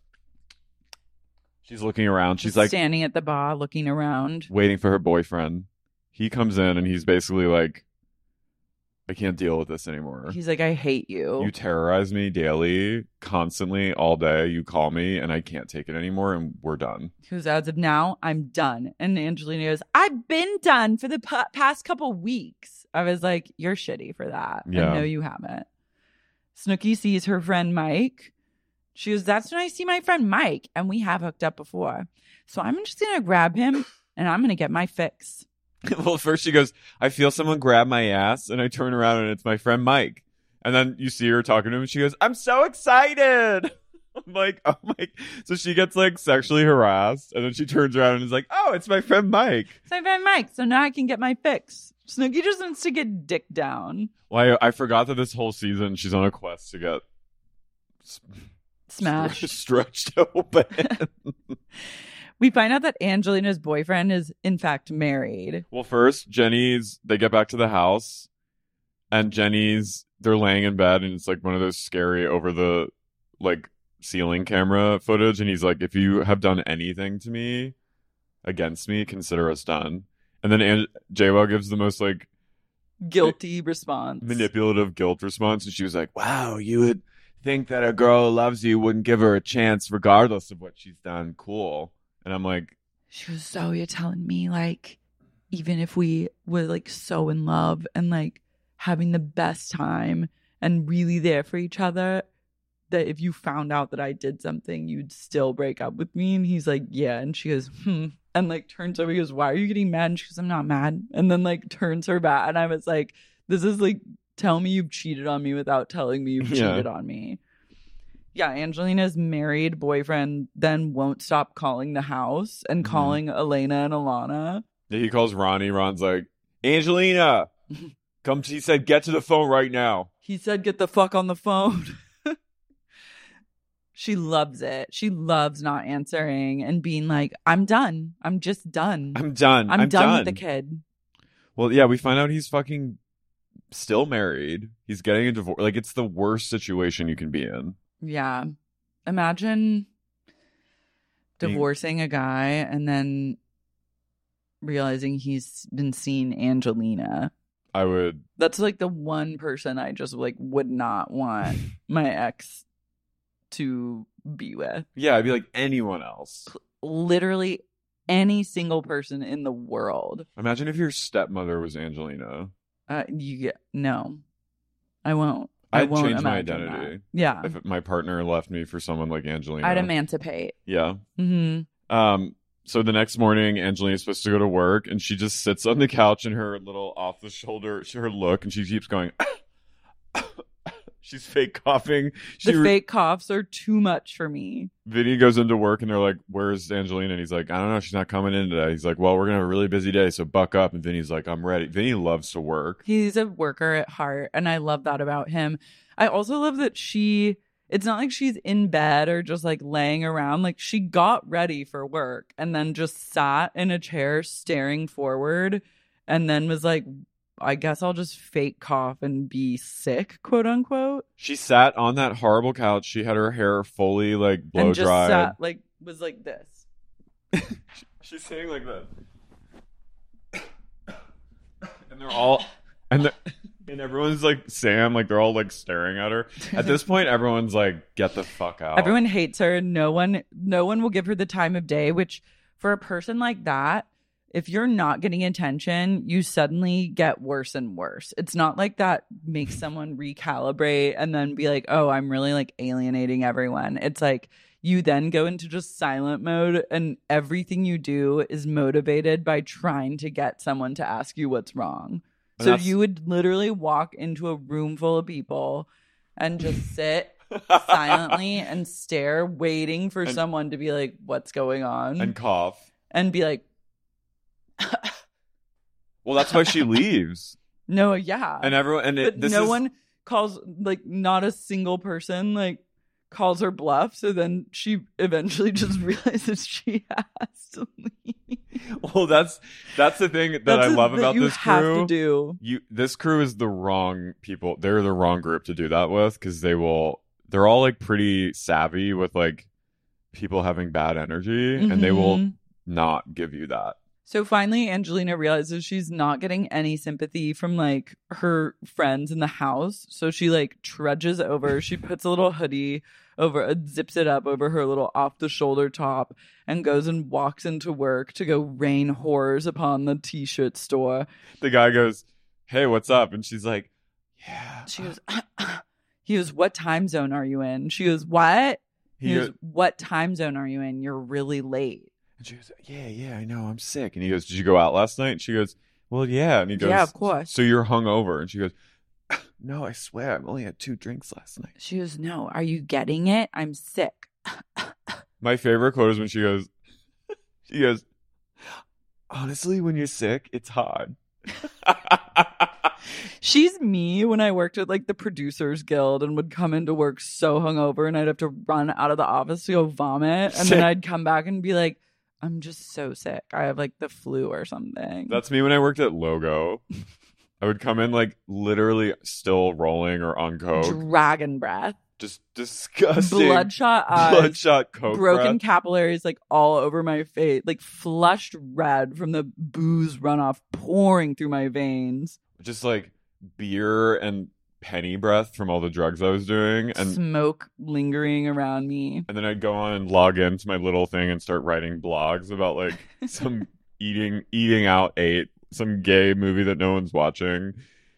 She's looking around. She's Just like standing at the bar, looking around, waiting for her boyfriend. He comes in and he's basically like, I can't deal with this anymore. He's like, I hate you. You terrorize me daily, constantly, all day. You call me and I can't take it anymore and we're done. He goes, as of now, I'm done. And Angelina goes, I've been done for the p- past couple weeks. I was like, you're shitty for that. Yeah. And no, you haven't. Snooki sees her friend Mike. She goes, that's when I see my friend Mike. And we have hooked up before. So I'm just going to grab him and I'm going to get my fix. Well, first she goes, I feel someone grab my ass. And I turn around and it's my friend Mike. And then you see her talking to him and she goes, I'm so excited. I'm like, oh my. So she gets like sexually harassed. And then she turns around and is like, oh, it's my friend Mike. It's my friend Mike. So now I can get my fix. Snooki just wants to get dick down. Well, I, I forgot that this whole season she's on a quest to get smashed, stretched open. We find out that Angelina's boyfriend is in fact married. Well, first Jenny's, they get back to the house, and Jenny's, they're laying in bed, and it's like one of those scary over the like ceiling camera footage, and he's like, "If you have done anything to me, against me, consider us done." And then An- J-Lo gives the most like guilty response, manipulative guilt response, and she was like, "Wow, you would think that a girl who loves you wouldn't give her a chance regardless of what she's done. Cool." And I'm like, she was, so you're telling me like, even if we were like so in love and like having the best time and really there for each other, that if you found out that I did something, you'd still break up with me? And he's like, yeah. And she goes, hmm. And like turns over, he goes, why are you getting mad? And she goes, I'm not mad. And then like turns her back. And I was like, this is like, tell me you've cheated on me without telling me you've Yeah. cheated on me. Yeah, Angelina's married boyfriend then won't stop calling the house and Mhm. calling Elena and Alana. yeah, he calls Ronnie. Ron's like, Angelina, come. He said, get to the phone right now. He said, get the fuck on the phone. She loves it. She loves not answering and being like, I'm done. I'm just done. I'm done. I'm, I'm done, done with the kid. Well, yeah, we find out he's fucking still married. He's getting a divorce. Like, it's the worst situation you can be in. Yeah. Imagine divorcing a guy and then realizing he's been seeing Angelina. I would. That's like the one person I just like would not want my ex to be with. Yeah, I'd be like anyone else. Literally any single person in the world. Imagine if your stepmother was Angelina. Uh, you get no, I won't. I I'd won't change my imagine identity. that. Yeah, If my partner left me for someone like Angelina. I'd emancipate. Yeah. Mm-hmm. Um. So the next morning, Angelina's supposed to go to work, and she just sits on the couch in her little off the shoulder, her look, and she keeps going. She's fake coughing. She The re- fake coughs are too much for me. Vinny goes into work, and they're like, "Where's Angelina?" And he's like, "I don't know. She's not coming in today." He's like, "Well, we're gonna have a really busy day, so buck up." And Vinny's like, "I'm ready." Vinny loves to work. He's a worker at heart, and I love that about him. I also love that she, it's not like she's in bed or just like laying around. Like she got ready for work and then just sat in a chair staring forward and then was like, I guess I'll just fake cough and be sick, quote unquote. She sat on that horrible couch. She had her hair fully like blow and just dried. sat like, was like this. She's sitting like that. And they're all, and they're, and everyone's like, Sam, like they're all like staring at her. At this point, everyone's like, get the fuck out. Everyone hates her. No one, no one will give her the time of day, which for a person like that, if you're not getting attention, you suddenly get worse and worse. It's not like that makes someone recalibrate and then be like, oh, I'm really like alienating everyone. It's like you then go into just silent mode and everything you do is motivated by trying to get someone to ask you what's wrong. And So that's- you would literally walk into a room full of people and just sit silently and stare, waiting for And- someone to be like, what's going on? and cough. And be like, Well, that's why she leaves. no, yeah. And everyone, and it, but this no is, one calls, like, not a single person, like, calls her bluff. So then she eventually just realizes she has to leave. Well, that's that's the thing that That's I a- love that about you this have crew. to do. You this crew is the wrong people. They're the wrong group to do that with because they will. They're all like pretty savvy with like people having bad energy, and they will Mhm. not give you that. So finally, Angelina realizes she's not getting any sympathy from like her friends in the house. So she like trudges over. She puts a little hoodie over, uh, zips it up over her little off the shoulder top, and goes and walks into work to go rain horrors upon the t-shirt store. The guy goes, "Hey, what's up?" And she's like, "Yeah." She goes, he goes, "What time zone are you in?" She goes, "What?" He, He goes, goes- "What time zone are you in? You're really late." And she goes, "Yeah, yeah, I know, I'm sick." And he goes, "Did you go out last night?" And she goes, "Well, yeah." And he goes, Yeah, of course. "So you're hungover?" And she goes, "No, I swear, I've only had two drinks last night." She goes, "No, are you getting it? I'm sick." My favorite quote is when she goes, she goes, "Honestly, when you're sick, it's hard." She's me when I worked at like the Producers Guild and would come into work so hungover and I'd have to run out of the office to go vomit. And then I'd come back and be like, I'm just so sick. I have like the flu or something. That's me when I worked at Logo. I would come in like literally still rolling or on coke. Dragon breath. Just disgusting. Bloodshot eyes. Bloodshot coke Broken breath. capillaries like all over my face. Like flushed red from the booze runoff pouring through my veins. Just like beer and penny breath from all the drugs I was doing. And Smoke lingering around me. and then I'd go on and log into my little thing and start writing blogs about like some eating eating out eight, some gay movie that no one's watching.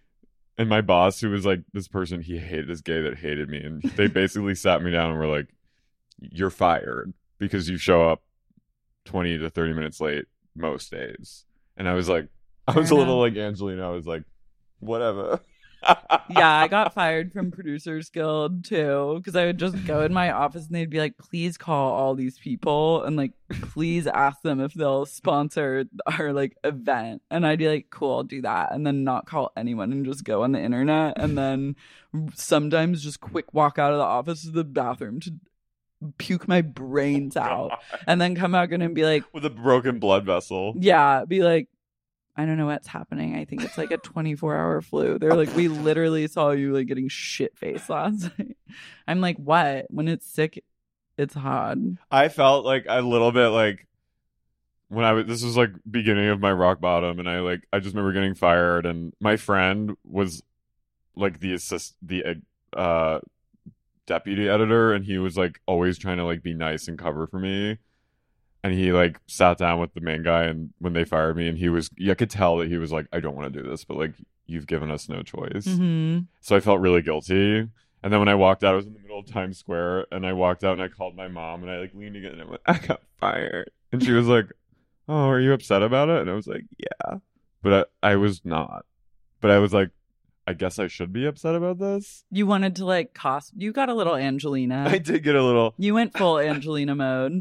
And my boss, who was like this person, he hated this gay that hated me. And they basically sat me down and were like, "You're fired because you show up twenty to thirty minutes late most days." And I was like, I was a Fair little enough. like Angelina. I was like, whatever. Yeah, I got fired from Producers Guild too because I would just go in my office and they'd be like, please call all these people and like please ask them if they'll sponsor our like event. And I'd be like, cool, I'll do that, and then not call anyone and just go on the internet, and then sometimes just quick walk out of the office to the bathroom to puke my brains out, and then come back in and be like, With a broken blood vessel. yeah, be like, I don't know what's happening. I think it's like a twenty-four hour flu. They're like, we literally saw you like getting shit faced last night. I'm like, what? When it's sick, it's hard. I felt like a little bit like when I was, this was like beginning of my rock bottom, and I like, I just remember getting fired, and my friend was like the assist, the uh, deputy editor, and he was like always trying to like be nice and cover for me. And he like sat down with the main guy, and when they fired me, and he was, you could tell that he was like, I don't want to do this, but like, you've given us no choice. Mm-hmm. So I felt really guilty. And then when I walked out, I was in the middle of Times Square, and I walked out and I called my mom, and I like leaned again and I went, I got fired. And she was like, oh, are you upset about it? And I was like, yeah. But I, I was not. But I was like, I guess I should be upset about this. You wanted to like cost. You got a little Angelina. I did get a little. You went full Angelina mode.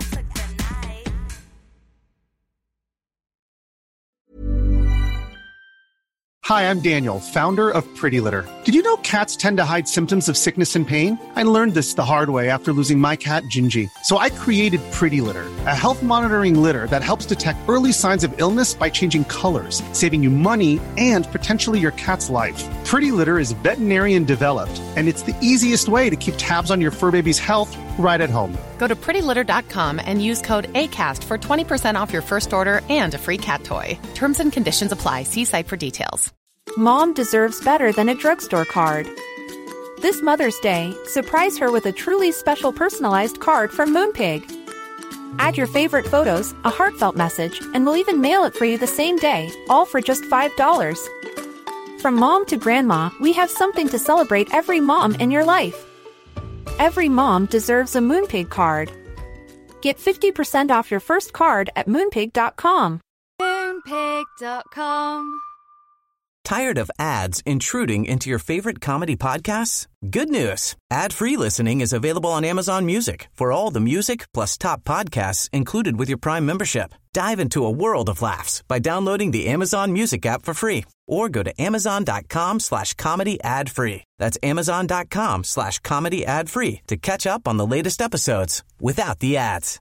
Hi, I'm Daniel, founder of Pretty Litter. Did you know cats tend to hide symptoms of sickness and pain? I learned this the hard way after losing my cat, Gingy. So I created Pretty Litter, a health monitoring litter that helps detect early signs of illness by changing colors, saving you money and potentially your cat's life. Pretty Litter is veterinarian developed, and it's the easiest way to keep tabs on your fur baby's health right at home. Go to pretty litter dot com and use code ACAST for twenty percent off your first order and a free cat toy. Terms and conditions apply. See site for details. Mom deserves better than a drugstore card. This Mother's Day, surprise her with a truly special personalized card from Moonpig. Add your favorite photos, a heartfelt message, and we'll even mail it for you the same day, all for just five dollars. From mom to grandma, we have something to celebrate every mom in your life. Every mom deserves a Moonpig card. Get fifty percent off your first card at moonpig dot com. Moonpig dot com Tired of ads intruding into your favorite comedy podcasts? Good news. Ad-free listening is available on Amazon Music for all the music plus top podcasts included with your Prime membership. Dive into a world of laughs by downloading the Amazon Music app for free or go to amazon.com slash comedy ad free. That's amazon.com slash comedy ad free to catch up on the latest episodes without the ads.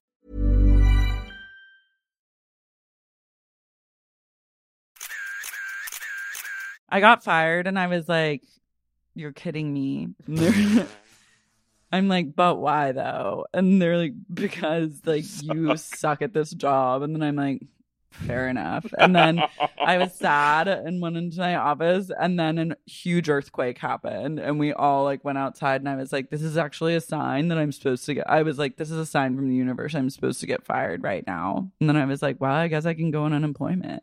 I got fired and I was like, you're kidding me. I'm like, but why though? And they're like, because like you suck at this job. And then I'm like, fair enough. And then I was sad and went into my office, and then a huge earthquake happened and we all like went outside, and I was like, this is actually a sign that I'm supposed to get I was like, this is a sign from the universe. I'm supposed to get fired right now. And then I was like, well, I guess I can go on unemployment.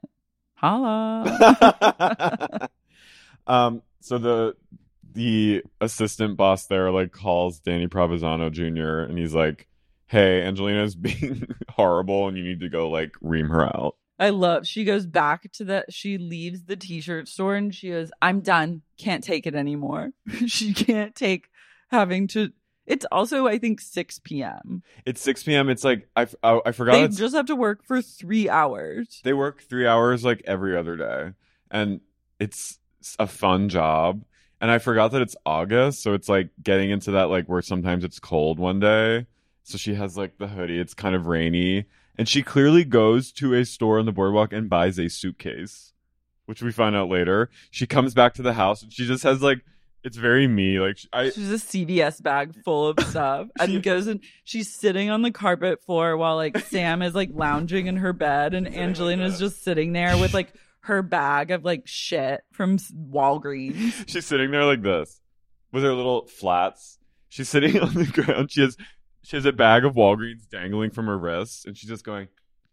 Holla. um so the the assistant boss there like calls Danny Provenzano Junior and he's like, hey, Angelina's being horrible and you need to go like ream her out. I love, she goes back to the, she leaves the t-shirt store and she goes, I'm done. Can't take it anymore. She can't take having to, it's also, I think, six p.m. It's six p.m. It's like, I, I, I forgot. They it's, just have to work for three hours. They work three hours like every other day. And it's a fun job. And I forgot that it's August. So it's like getting into that, like where sometimes it's cold one day. So she has like the hoodie. It's kind of rainy. And she clearly goes to a store on the boardwalk and buys a suitcase, which we find out later. She comes back to the house and she just has like, it's very me. Like I, she's a C V S bag full of stuff, and she goes and she's sitting on the carpet floor while like Sam is like lounging in her bed, and Angelina's just sitting there with like her bag of like shit from Walgreens. She's sitting there like this with her little flats. She's sitting on the ground. She has she has a bag of Walgreens dangling from her wrists, and she's just going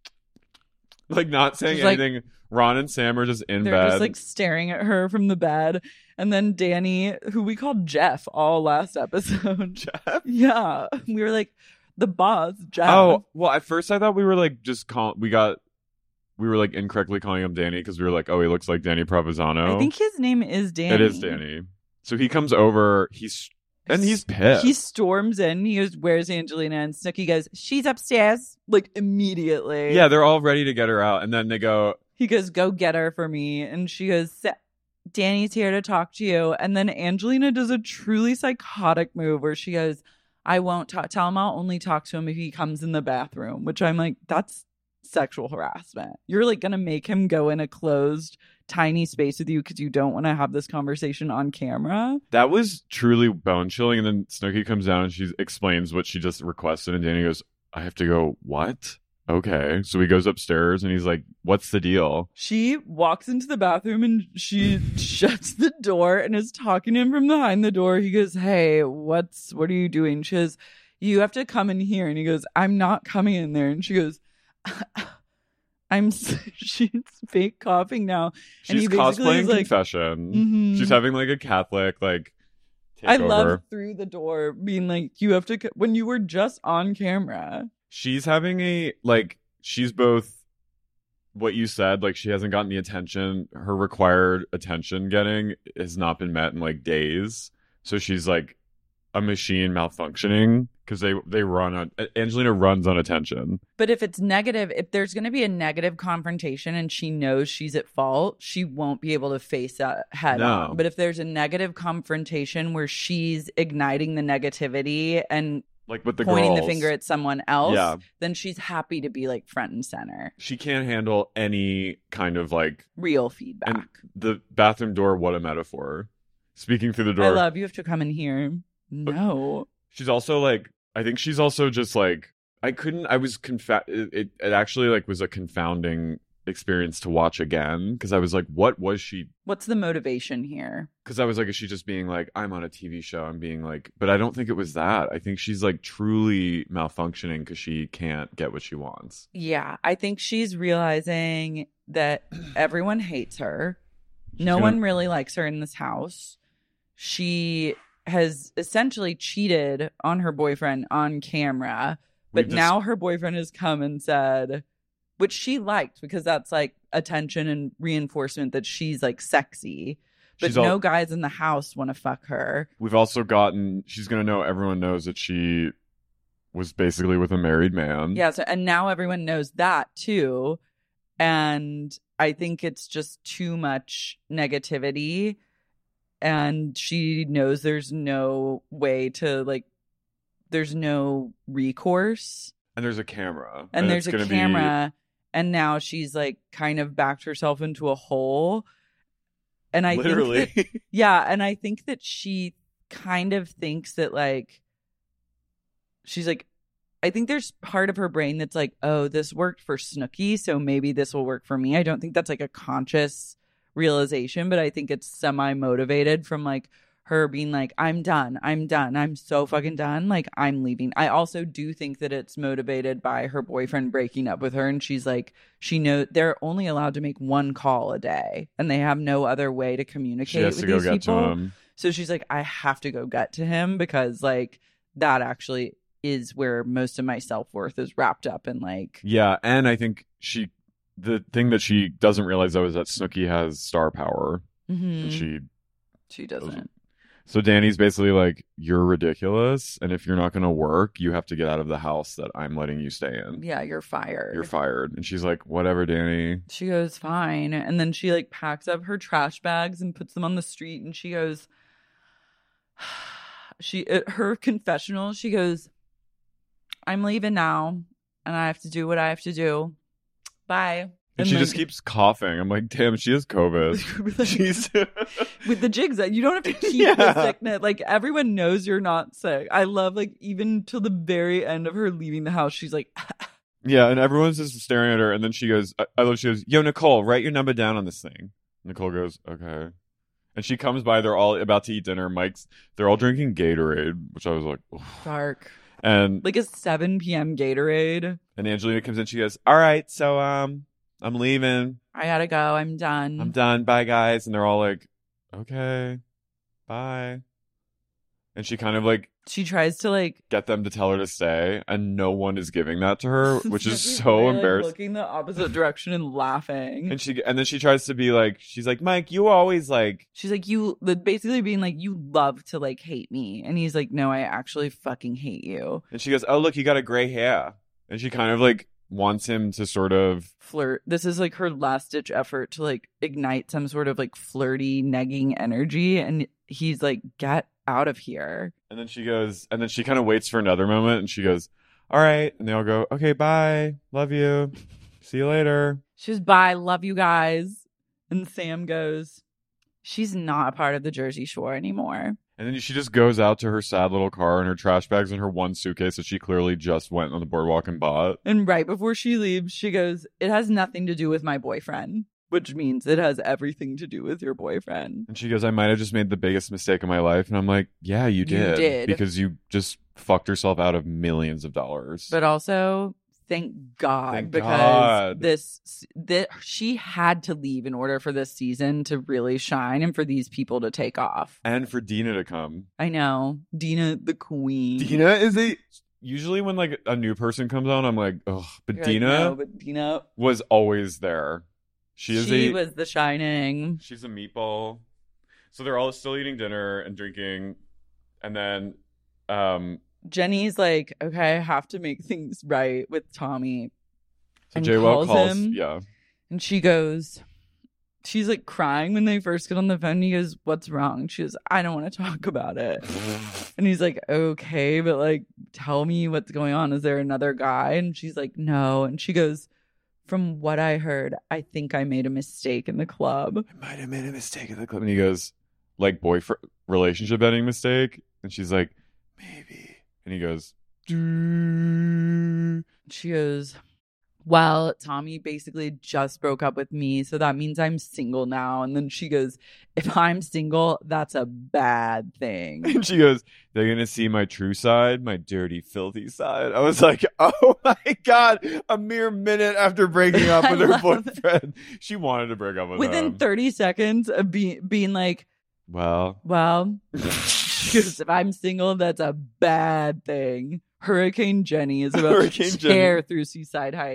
like not saying she's anything. Like, Ron and Sam are just in they're bed. They're just like staring at her from the bed. And then Danny, who we called Jeff all last episode. Jeff? Yeah. We were like, the boss, Jeff. Oh, well, at first I thought we were like just call we got we were like incorrectly calling him Danny because we were like, oh, he looks like Danny Provenzano. I think his name is Danny. It is Danny. So he comes over, he's and he's pissed. He storms in. He goes, where's Angelina? And Snooki goes, she's upstairs. Like immediately. Yeah, they're all ready to get her out. And then they go, he goes, go get her for me. And she goes, Danny's here to talk to you. And then Angelina does a truly psychotic move where she goes, I won't talk. Tell him I'll only talk to him if he comes in the bathroom, which I'm like, that's sexual harassment. You're like going to make him go in a closed tiny space with you because you don't want to have this conversation on camera. That was truly bone chilling. And then Snooki comes down and she explains what she just requested. And Danny goes, I have to go, what? Okay. So he goes upstairs and he's like, what's the deal? She walks into the bathroom and she shuts the door and is talking to him from behind the door. He goes, hey, what's, what are you doing? She goes, you have to come in here. And he goes, I'm not coming in there. And she goes, I'm, she's fake coughing now. She's and he cosplaying like, confession. Mm-hmm. She's having like a Catholic, like, I takeover. love through the door being like, you have to, when you were just on camera. She's having a, like, she's both what you said, like, she hasn't gotten the attention, her required attention getting has not been met in, like, days. So she's, like, a machine malfunctioning because they, they run on, Angelina runs on attention. But if it's negative, if there's going to be a negative confrontation and she knows she's at fault, she won't be able to face that head No. on. But if there's a negative confrontation where she's igniting the negativity and Like with the pointing girls. the finger at someone else, Yeah. then she's happy to be like front and center. She can't handle any kind of like real feedback. And the bathroom door, what a metaphor. Speaking through the door. I love, you have to come in here. No. She's also like, I think she's also just like, I couldn't, I was, confa- it, it actually like was a confounding experience to watch again because I was like, what was she? What's the motivation here? Because I was like, is she just being like, I'm on a T V show? I'm being like, but I don't think it was that. I think she's like truly malfunctioning because she can't get what she wants. Yeah, I think she's realizing that everyone hates her. She's no gonna- one really likes her in this house. She has essentially cheated on her boyfriend on camera, but We've dis- now her boyfriend has come and said, which she liked because that's like attention and reinforcement that she's like sexy. But She's no all- guys in the house want to fuck her. We've also gotten, she's going to know, everyone knows that she was basically with a married man. Yeah, so, and now everyone knows that too. And I think it's just too much negativity. And she knows there's no way to, like, there's no recourse. And there's a camera. And, and there's it's a gonna camera. And now she's, like, kind of backed herself into a hole. And I Literally. think that, yeah, and I think that she kind of thinks that, like, she's like, I think there's part of her brain that's like, oh, this worked for Snooki, so maybe this will work for me. I don't think that's like a conscious realization, but I think it's semi-motivated from like her being like, I'm done. I'm done. I'm so fucking done. Like, I'm leaving. I also do think that it's motivated by her boyfriend breaking up with her. And she's like, she knows they're only allowed to make one call a day and they have no other way to communicate She has with to go these get to people. him. So she's like, I have to go get to him because like that actually is where most of my self-worth is wrapped up in like. Yeah, and I think she, the thing that she doesn't realize though is that Snooki has star power. Mhm. And she She doesn't. So Danny's basically like, you're ridiculous, and if you're not going to work, you have to get out of the house that I'm letting you stay in. Yeah, you're fired. You're fired. And she's like, whatever, Danny. She goes, fine. And then she like packs up her trash bags and puts them on the street. And she goes, she, at her confessional, she goes, I'm leaving now and I have to do what I have to do. Bye. And, she like, just keeps coughing. I'm like, damn, she has COVID. She's with the jigs that you don't have to keep Yeah. the sickness. Like everyone knows you're not sick. I love like even till the very end of her leaving the house, she's like, Yeah, and everyone's just staring at her, and then she goes, I, I love, she goes, yo, Nicole, write your number down on this thing. Nicole goes, okay. And she comes by, they're all about to eat dinner. Mike's, they're all drinking Gatorade, which I was like, oh. dark. And Like a seven p.m. Gatorade. and Angelina comes in, she goes, all right, so um, I'm leaving. I gotta go. I'm done. I'm done. Bye, guys. And they're all like, okay, bye. And she kind of like She tries to like get them to tell her to stay, and no one is giving that to her, which is Snooki's so really, like, embarrassing. looking the opposite direction and laughing. And she and then she tries to be like, she's like, Mike, you always like. She's like, you basically being like, you love to like hate me. And he's like, no, I actually fucking hate you. And she goes, oh, look, you got a gray hair. And she kind of like wants him to sort of Flirt. This is like her last ditch effort to like ignite some sort of like flirty, negging energy. And he's like, get out of here. And then she goes, and then she kind of waits for another moment, and she goes, all right. And they all go, okay, bye. Love you. See you later. She goes, bye. Love you guys. And Sam goes, she's not a part of the Jersey Shore anymore. And then she just goes out to her sad little car and her trash bags and her one suitcase that she clearly just went on the boardwalk and bought. And right before she leaves, she goes, it has nothing to do with my boyfriend, which means it has everything to do with your boyfriend. And she goes, I might have just made the biggest mistake of my life. And I'm like, yeah, you did. did. Because you just fucked yourself out of millions of dollars. But also, thank God, Thank because God. this, this she had to leave in order for this season to really shine and for these people to take off. And for Dina to come. I know. Dina, the queen. Dina is a... Usually when like a new person comes on, I'm like, oh, but You're like, Dina no, but Dina was always there. She is she a... was the shining. She's a meatball. So they're all still eating dinner and drinking. And then... um. Jenny's like, okay, I have to make things right with Tommy. So and JWoww calls, him, yeah. And she goes, she's like crying when they first get on the phone. He goes, what's wrong? She goes, I don't want to talk about it. And he's like, okay, but like, tell me what's going on. Is there another guy? And she's like, no. And she goes, from what I heard, I think I made a mistake in the club. I might have made a mistake in the club. And he goes, like, boyfriend relationship ending mistake? And she's like, maybe. And he goes, Doo. She goes, well, Tommy basically just broke up with me, so that means I'm single now. And then she goes, if I'm single, that's a bad thing. And she goes, they're going to see my true side, my dirty, filthy side. I was like, oh my God, a mere minute after breaking up with her boyfriend. She wanted to break up with Within him. thirty seconds of be- being like, well, well, she goes, if I'm single, that's a bad thing. Hurricane Jenny is about Hurricane to Jenny. tear through Seaside Heights.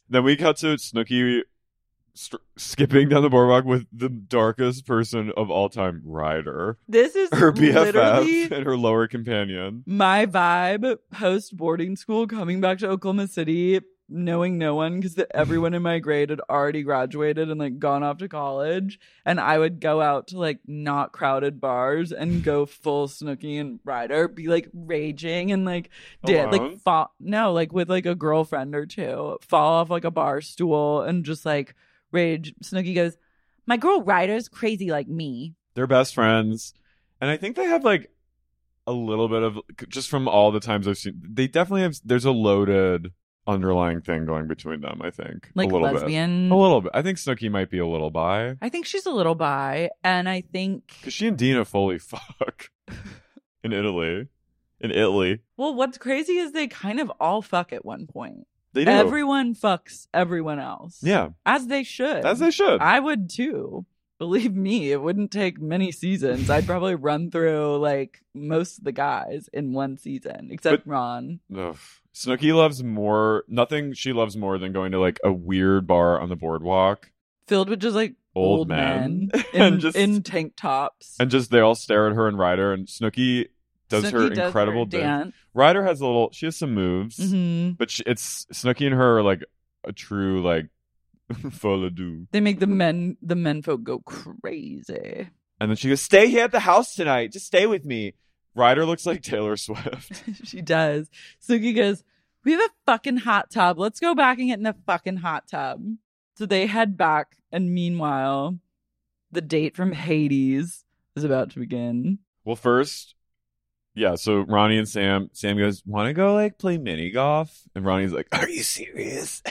Then we cut to Snooki st- skipping down the boardwalk with the darkest person of all time, Ryder. This is her B F F literally and her lower companion. My vibe post boarding school, coming back to Oklahoma City, knowing no one because everyone in my grade had already graduated and like gone off to college, and I would go out to like not crowded bars and go full Snooki and Ryder, be like raging and like did like fall no like with like a girlfriend or two, fall off like a bar stool and just like rage. Snooki goes, "My girl Ryder's crazy like me." They're best friends, and I think they have like a little bit of, just from all the times I've seen, they definitely have. There's a loaded underlying thing going between them, I think. Like a little lesbian? Bit. A little bit. I think Snooki might be a little bi. I think she's a little bi, and I think... Because she and Dina fully fuck in Italy. In Italy. Well, what's crazy is they kind of all fuck at one point. They do. Everyone fucks everyone else. Yeah. As they should. As they should. I would too. Believe me, it wouldn't take many seasons. I'd probably run through like most of the guys in one season, except but, Ron. Ugh. Snooki loves more, nothing she loves more than going to like a weird bar on the boardwalk. Filled with just like old, old men, men. in, and just, in tank tops. And just they all stare at her and Ryder, and Snooki does Snooki her does incredible her dance. Ryder has a little, she has some moves, mm-hmm. but she, it's Snooki and her are like a true like folle du. They make the men, the men folk go crazy. And then she goes, "Stay here at the house tonight. Just stay with me." Ryder looks like Taylor Swift. She does. Snooki goes, "We have a fucking hot tub. Let's go back and get in the fucking hot tub." So they head back, and meanwhile, the date from Hades is about to begin. Well, first, yeah, so Ronnie and Sam, Sam goes, "Want to go like play mini golf?" And Ronnie's like, "Are you serious?"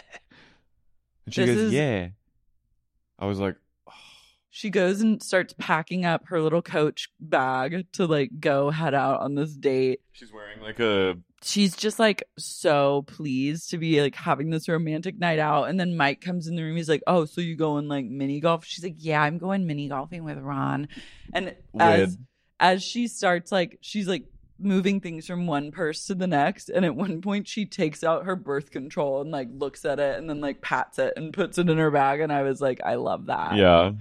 And she This goes, is- "Yeah." I was like, She goes and starts packing up her little Coach bag to like go head out on this date. she's wearing like a She's just like so pleased to be like having this romantic night out. And then Mike comes in the room. He's like, "Oh, so you going like mini golf?" She's like, "Yeah, I'm going mini golfing with Ron." And as Lid. as she starts like, she's like moving things from one purse to the next. And at one point she takes out her birth control and like looks at it and then like pats it and puts it in her bag. And I was like, I love that. yeah.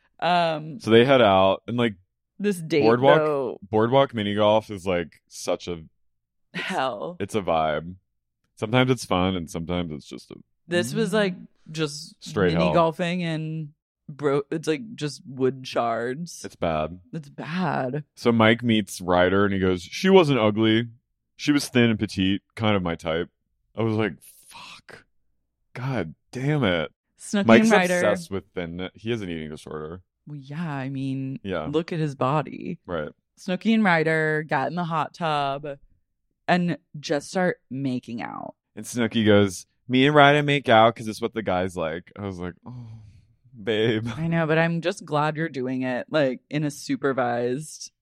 Um, So they head out, and like this date boardwalk though, boardwalk mini golf is like such a hell. it's a vibe. Sometimes it's fun, and sometimes it's just a This was like just Straight mini hell. golfing and bro. It's like just wood shards. it's bad. It's bad. So Mike meets Ryder, and he goes, "She wasn't ugly. She was thin and petite, kind of my type." I was like, "Fuck, God damn it." Snooki Mike's and Ryder. obsessed with thin. He has an eating disorder. Well, yeah, I mean, Yeah. look at his body. Right. Snooki and Ryder got in the hot tub and just start making out. And Snooki goes, "Me and Ryder make out because it's what the guys like." I was like, "Oh, babe." I know, but I'm just glad you're doing it like in a supervised.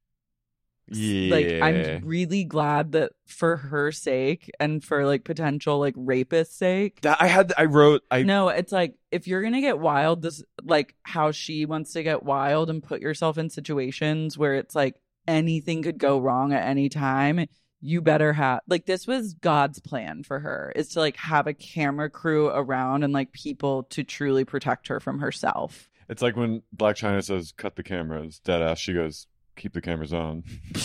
Yeah. Like, I'm really glad that for her sake and for like potential like rapist sake. That I had. I wrote. I No, it's like if you're gonna get wild, this like how she wants to get wild and put yourself in situations where it's like anything could go wrong at any time. You better have like this was God's plan for her is to like have a camera crew around and like people to truly protect her from herself. It's like when Black China says, "Cut the cameras." Dead ass. She goes, "Keep the cameras on."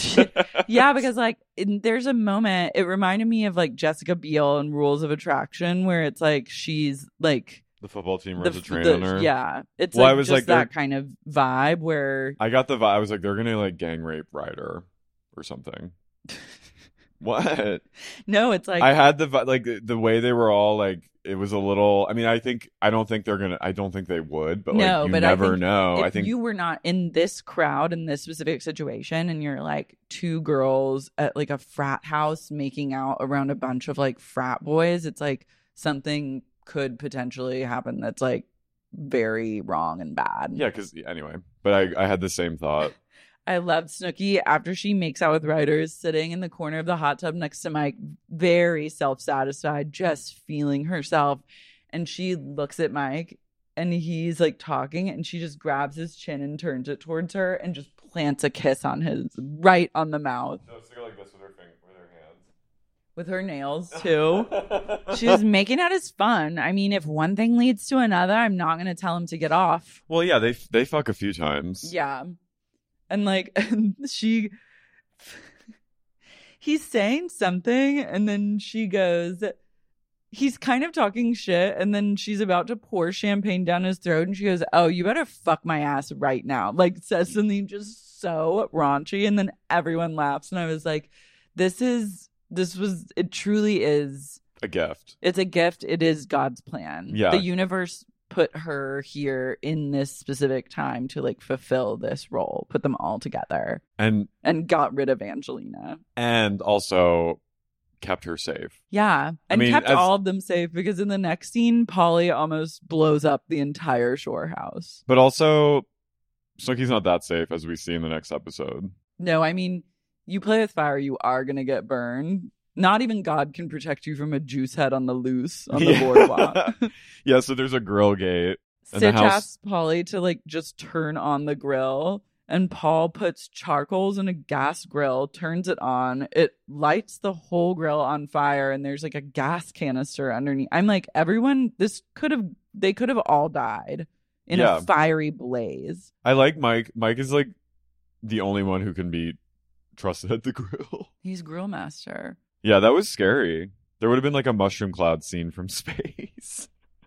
Yeah, because like in, there's a moment it reminded me of like Jessica Biel in Rules of Attraction where it's like she's like The football team the, runs a train the- on her. yeah, it's Well, I like was just like, that they're- kind of vibe where I got the vibe. I was like, they're gonna like gang rape Ryder or something. What? no, it's like I had the vi- like the way they were all like. It was a little. I mean, I think I don't think they're gonna. I don't think they would. But no, like, you but never I think know. If I think you were not in this crowd in this specific situation, and you're like two girls at like a frat house making out around a bunch of like frat boys, it's like something could potentially happen that's like very wrong and bad. yeah. Because anyway, but I I had the same thought. I love Snooki after she makes out with Ryder is sitting in the corner of the hot tub next to Mike, very self-satisfied, just feeling herself. And she looks at Mike and he's like talking and she just grabs his chin and turns it towards her and just plants a kiss on his right on the mouth. No, let's go like this with her finger, with her hands. with her nails too. She was making out as fun. I mean, if one thing leads to another, I'm not going to tell him to get off. Well, yeah, they they fuck a few times. Yeah. And like and she he's saying something and then she goes, he's kind of talking shit, and then she's about to pour champagne down his throat and she goes, oh, you better fuck my ass right now. Like says something just so raunchy, and then everyone laughs, and I was like, this is This was, it truly is a gift. It's a gift. It is God's plan. Yeah. The universe put her here in this specific time to like fulfill this role, put them all together, and and got rid of Angelina. And also kept her safe. Yeah. And I mean, kept as... all of them safe, because in the next scene, Polly almost blows up the entire shore house. But also, Snooki's not that safe, as we see in the next episode. No, I mean, you play with fire, you are going to get burned. Not even God can protect you from a juice head on the loose on the yeah. boardwalk. Yeah, so there's a grill gate. Stitch the house... asks Polly to like just turn on the grill, and Paul puts charcoals in a gas grill, turns it on. It lights the whole grill on fire, and there's like a gas canister underneath. I'm like, everyone, this could have, they could have all died in yeah. a fiery blaze. I like Mike. Mike is like the only one who can be trusted at the grill. He's grill master. Yeah, that was scary. There would have been like a mushroom cloud scene from space.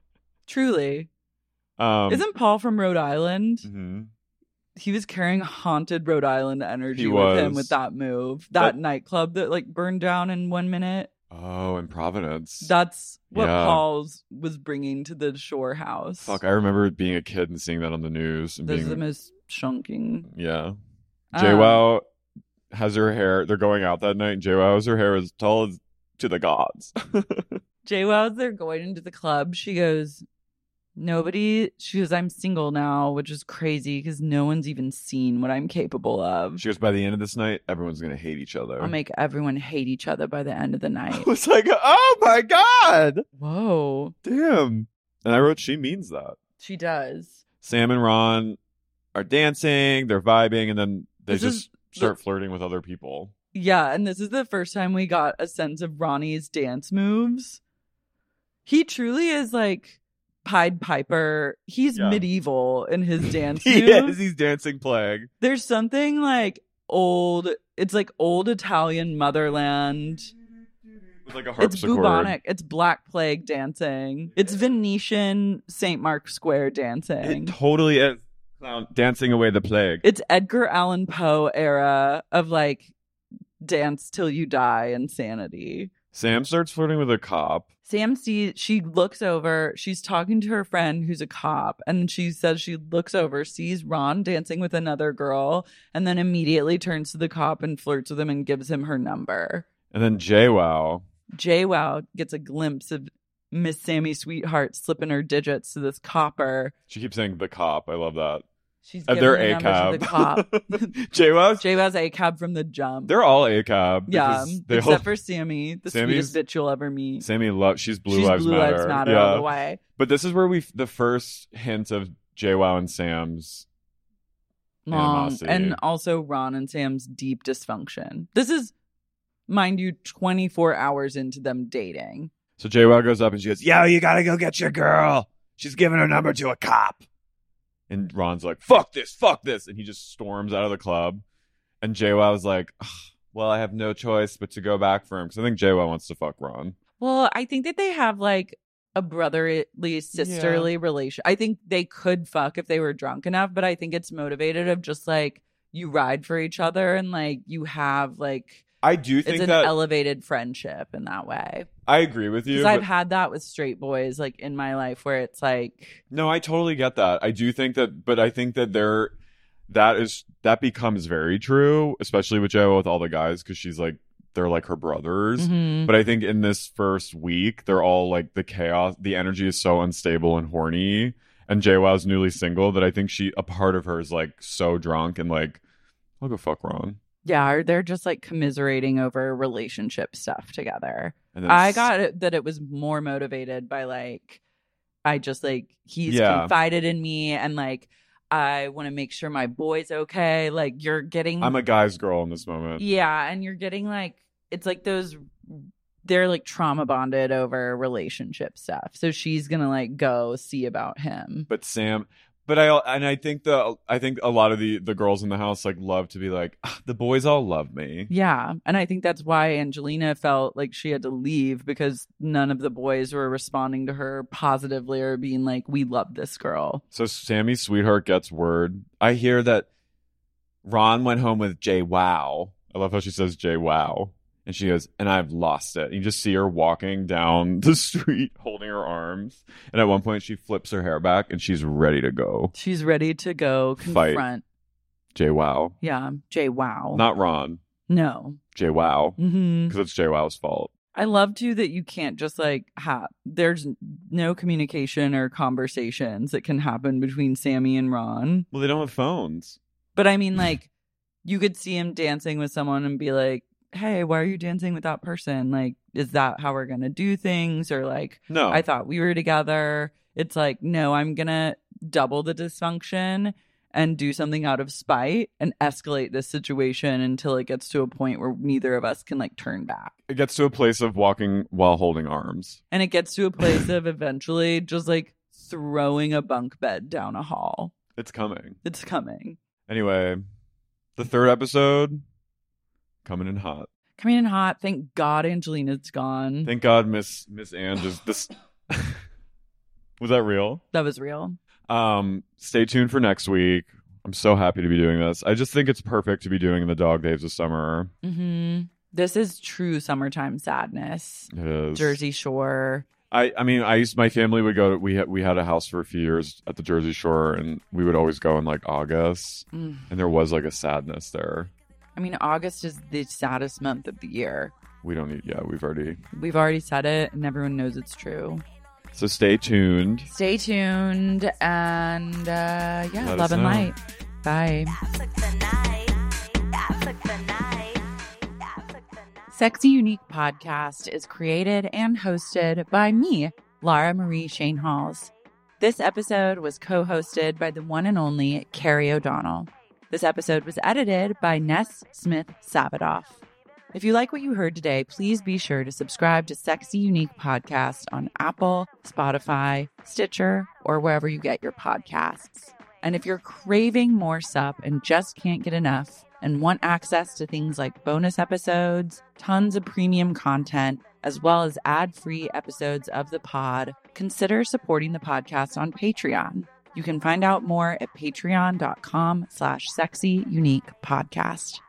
Truly. Um, Isn't Paul from Rhode Island? Mm-hmm. He was carrying haunted Rhode Island energy He with was. him with that move. That, That- nightclub that like burned down in one minute. Oh, in Providence. That's what Yeah. Paul's was bringing to the shore house. Fuck, I remember being a kid and seeing that on the news. And Those being, are the most shunking. yeah. Um, JWoww has her hair. They're going out that night, and JWoww has her hair as tall as to the gods. JWoww, they're going into the club. She goes, nobody, she goes, I'm single now, which is crazy because no one's even seen what I'm capable of. She goes, by the end of this night, everyone's going to hate each other. I'll make everyone hate each other by the end of the night. I was like, oh my God. Whoa. Damn. And I wrote, she means that. She does. Sam and Ron are dancing, they're vibing, and then they This just is start the- flirting with other people. Yeah, and this is the first time we got a sense of Ronnie's dance moves. He truly is like Pied Piper. He's Yeah. medieval in his dance He moves. is. He's dancing plague. There's something like old, it's like old Italian motherland. With like a It's harpsichord. bubonic. It's Black Plague dancing. It's Venetian Saint Mark's Square It dancing. totally is. Clown dancing away the plague. It's Edgar Allan Poe era of like dance till you die insanity. Sam starts flirting with a cop. Sam sees, she looks over, she's talking to her friend who's a cop, and she says she looks over, sees Ron dancing with another girl, and then immediately turns to the cop and flirts with him and gives him her number. And then JWoww. JWoww gets a glimpse of Miss Sammy Sweetheart slipping her digits to this copper. She keeps saying the cop. I love that. She's Uh, giving they're the number to the cop. JWoww's? JWoww's A C A B from the jump. They're all A C A B. Yeah, because they except all- for Sammy, the Sammy's- sweetest bitch you'll ever meet. Sammy loves. She's Blue She's Lives Blue Matter. Lives Matter yeah. all the way. But this is where we the first hint of JWoww and Sam's Long, animosity. and also Ron and Sam's deep dysfunction. This is, mind you, twenty-four hours into them dating. So JWoww goes up and she goes, "Yo, you gotta go get your girl. She's giving her number to a cop." And Ron's like, "Fuck this, fuck this," and he just storms out of the club. And JWoww's like, "Ugh, "Well, I have no choice but to go back for him," because I think JWoww wants to fuck Ron. Well, I think that they have like a brotherly, sisterly relation. I think they could fuck if they were drunk enough, but I think it's motivated of just like you ride for each other and like you have like I do think it's an that elevated friendship in that way. I agree with you. Because I've but- had that with straight boys like in my life where it's like No, I totally get that. I do think that, but I think that there, that is that becomes very true, especially with JWoww with all the guys, because she's like they're like her brothers. Mhm. But I think in this first week, they're all like the chaos, the energy is so unstable and horny. And JWoww's newly single that I think she a part of her is like so drunk and like, I'll go fuck Ron. yeah, or they're just like commiserating over relationship stuff together. And then I s- got it that it was more motivated by like I just like he's Yeah. confided in me and like I want to make sure my boy's okay. Like you're getting I'm a guy's girl in this moment. yeah, and you're getting like it's like those they're like trauma bonded over relationship stuff. So she's going to like go see about him. But Sam, but I, and I think the, I think a lot of the, the girls in the house like love to be like, ah, the boys all love me. Yeah. And I think that's why Angelina felt like she had to leave, because none of the boys were responding to her positively or being like, we love this girl. So Sammy's sweetheart gets word. I hear that Ron went home with Jay Wow. I love how she says Jay Wow. And she goes, and I've lost it. You just see her walking down the street holding her arms. And at one point she flips her hair back and she's ready to go. She's ready to go confront Fight. Jay Wow. Yeah, Jay Wow. Not Ron. No. Jay Wow. Because Mm-hmm. it's Jay Wow's fault. I love too that you can't just like have, there's no communication or conversations that can happen between Sammy and Ron. Well, they don't have phones. But I mean, like, you could see him dancing with someone and be like, hey, why are you dancing with that person? Like, is that how we're going to do things? Or like, no, I thought we were together. It's like, no, I'm going to double the dysfunction and do something out of spite and escalate this situation until it gets to a point where neither of us can like turn back. It gets to a place of walking while holding arms. And it gets to a place of eventually just like throwing a bunk bed down a hall. It's coming. It's coming. Anyway, the third episode, coming in hot. Coming in hot. Thank God Angelina's gone. Thank God Miss Miss Anne just this. Was that real? That was real. Um, stay tuned for next week. I'm so happy to be doing this. I just think it's perfect to be doing in the dog days of summer. Mm-hmm. This is true summertime sadness. It is. Jersey Shore. I, I mean, I used my family would go to, we had we had a house for a few years at the Jersey Shore, and we would always go in like August, Mm. and there was like a sadness there. I mean, August is the saddest month of the year. We don't need, yeah, we've already We've already said it, and everyone knows it's true. So stay tuned. Stay tuned, and uh, yeah, Let love us and know. light. Bye. Sexy Unique Podcast is created and hosted by me, Lara Marie Shane Halls. This episode was co-hosted by the one and only Carrie O'Donnell. This episode was edited by Ness Smith Savadoff. If you like what you heard today, please be sure to subscribe to Sexy Unique Podcast on Apple, Spotify, Stitcher, or wherever you get your podcasts. And if you're craving more sup and just can't get enough and want access to things like bonus episodes, tons of premium content, as well as ad-free episodes of the pod, consider supporting the podcast on Patreon. You can find out more at patreon.com slash sexy unique podcast.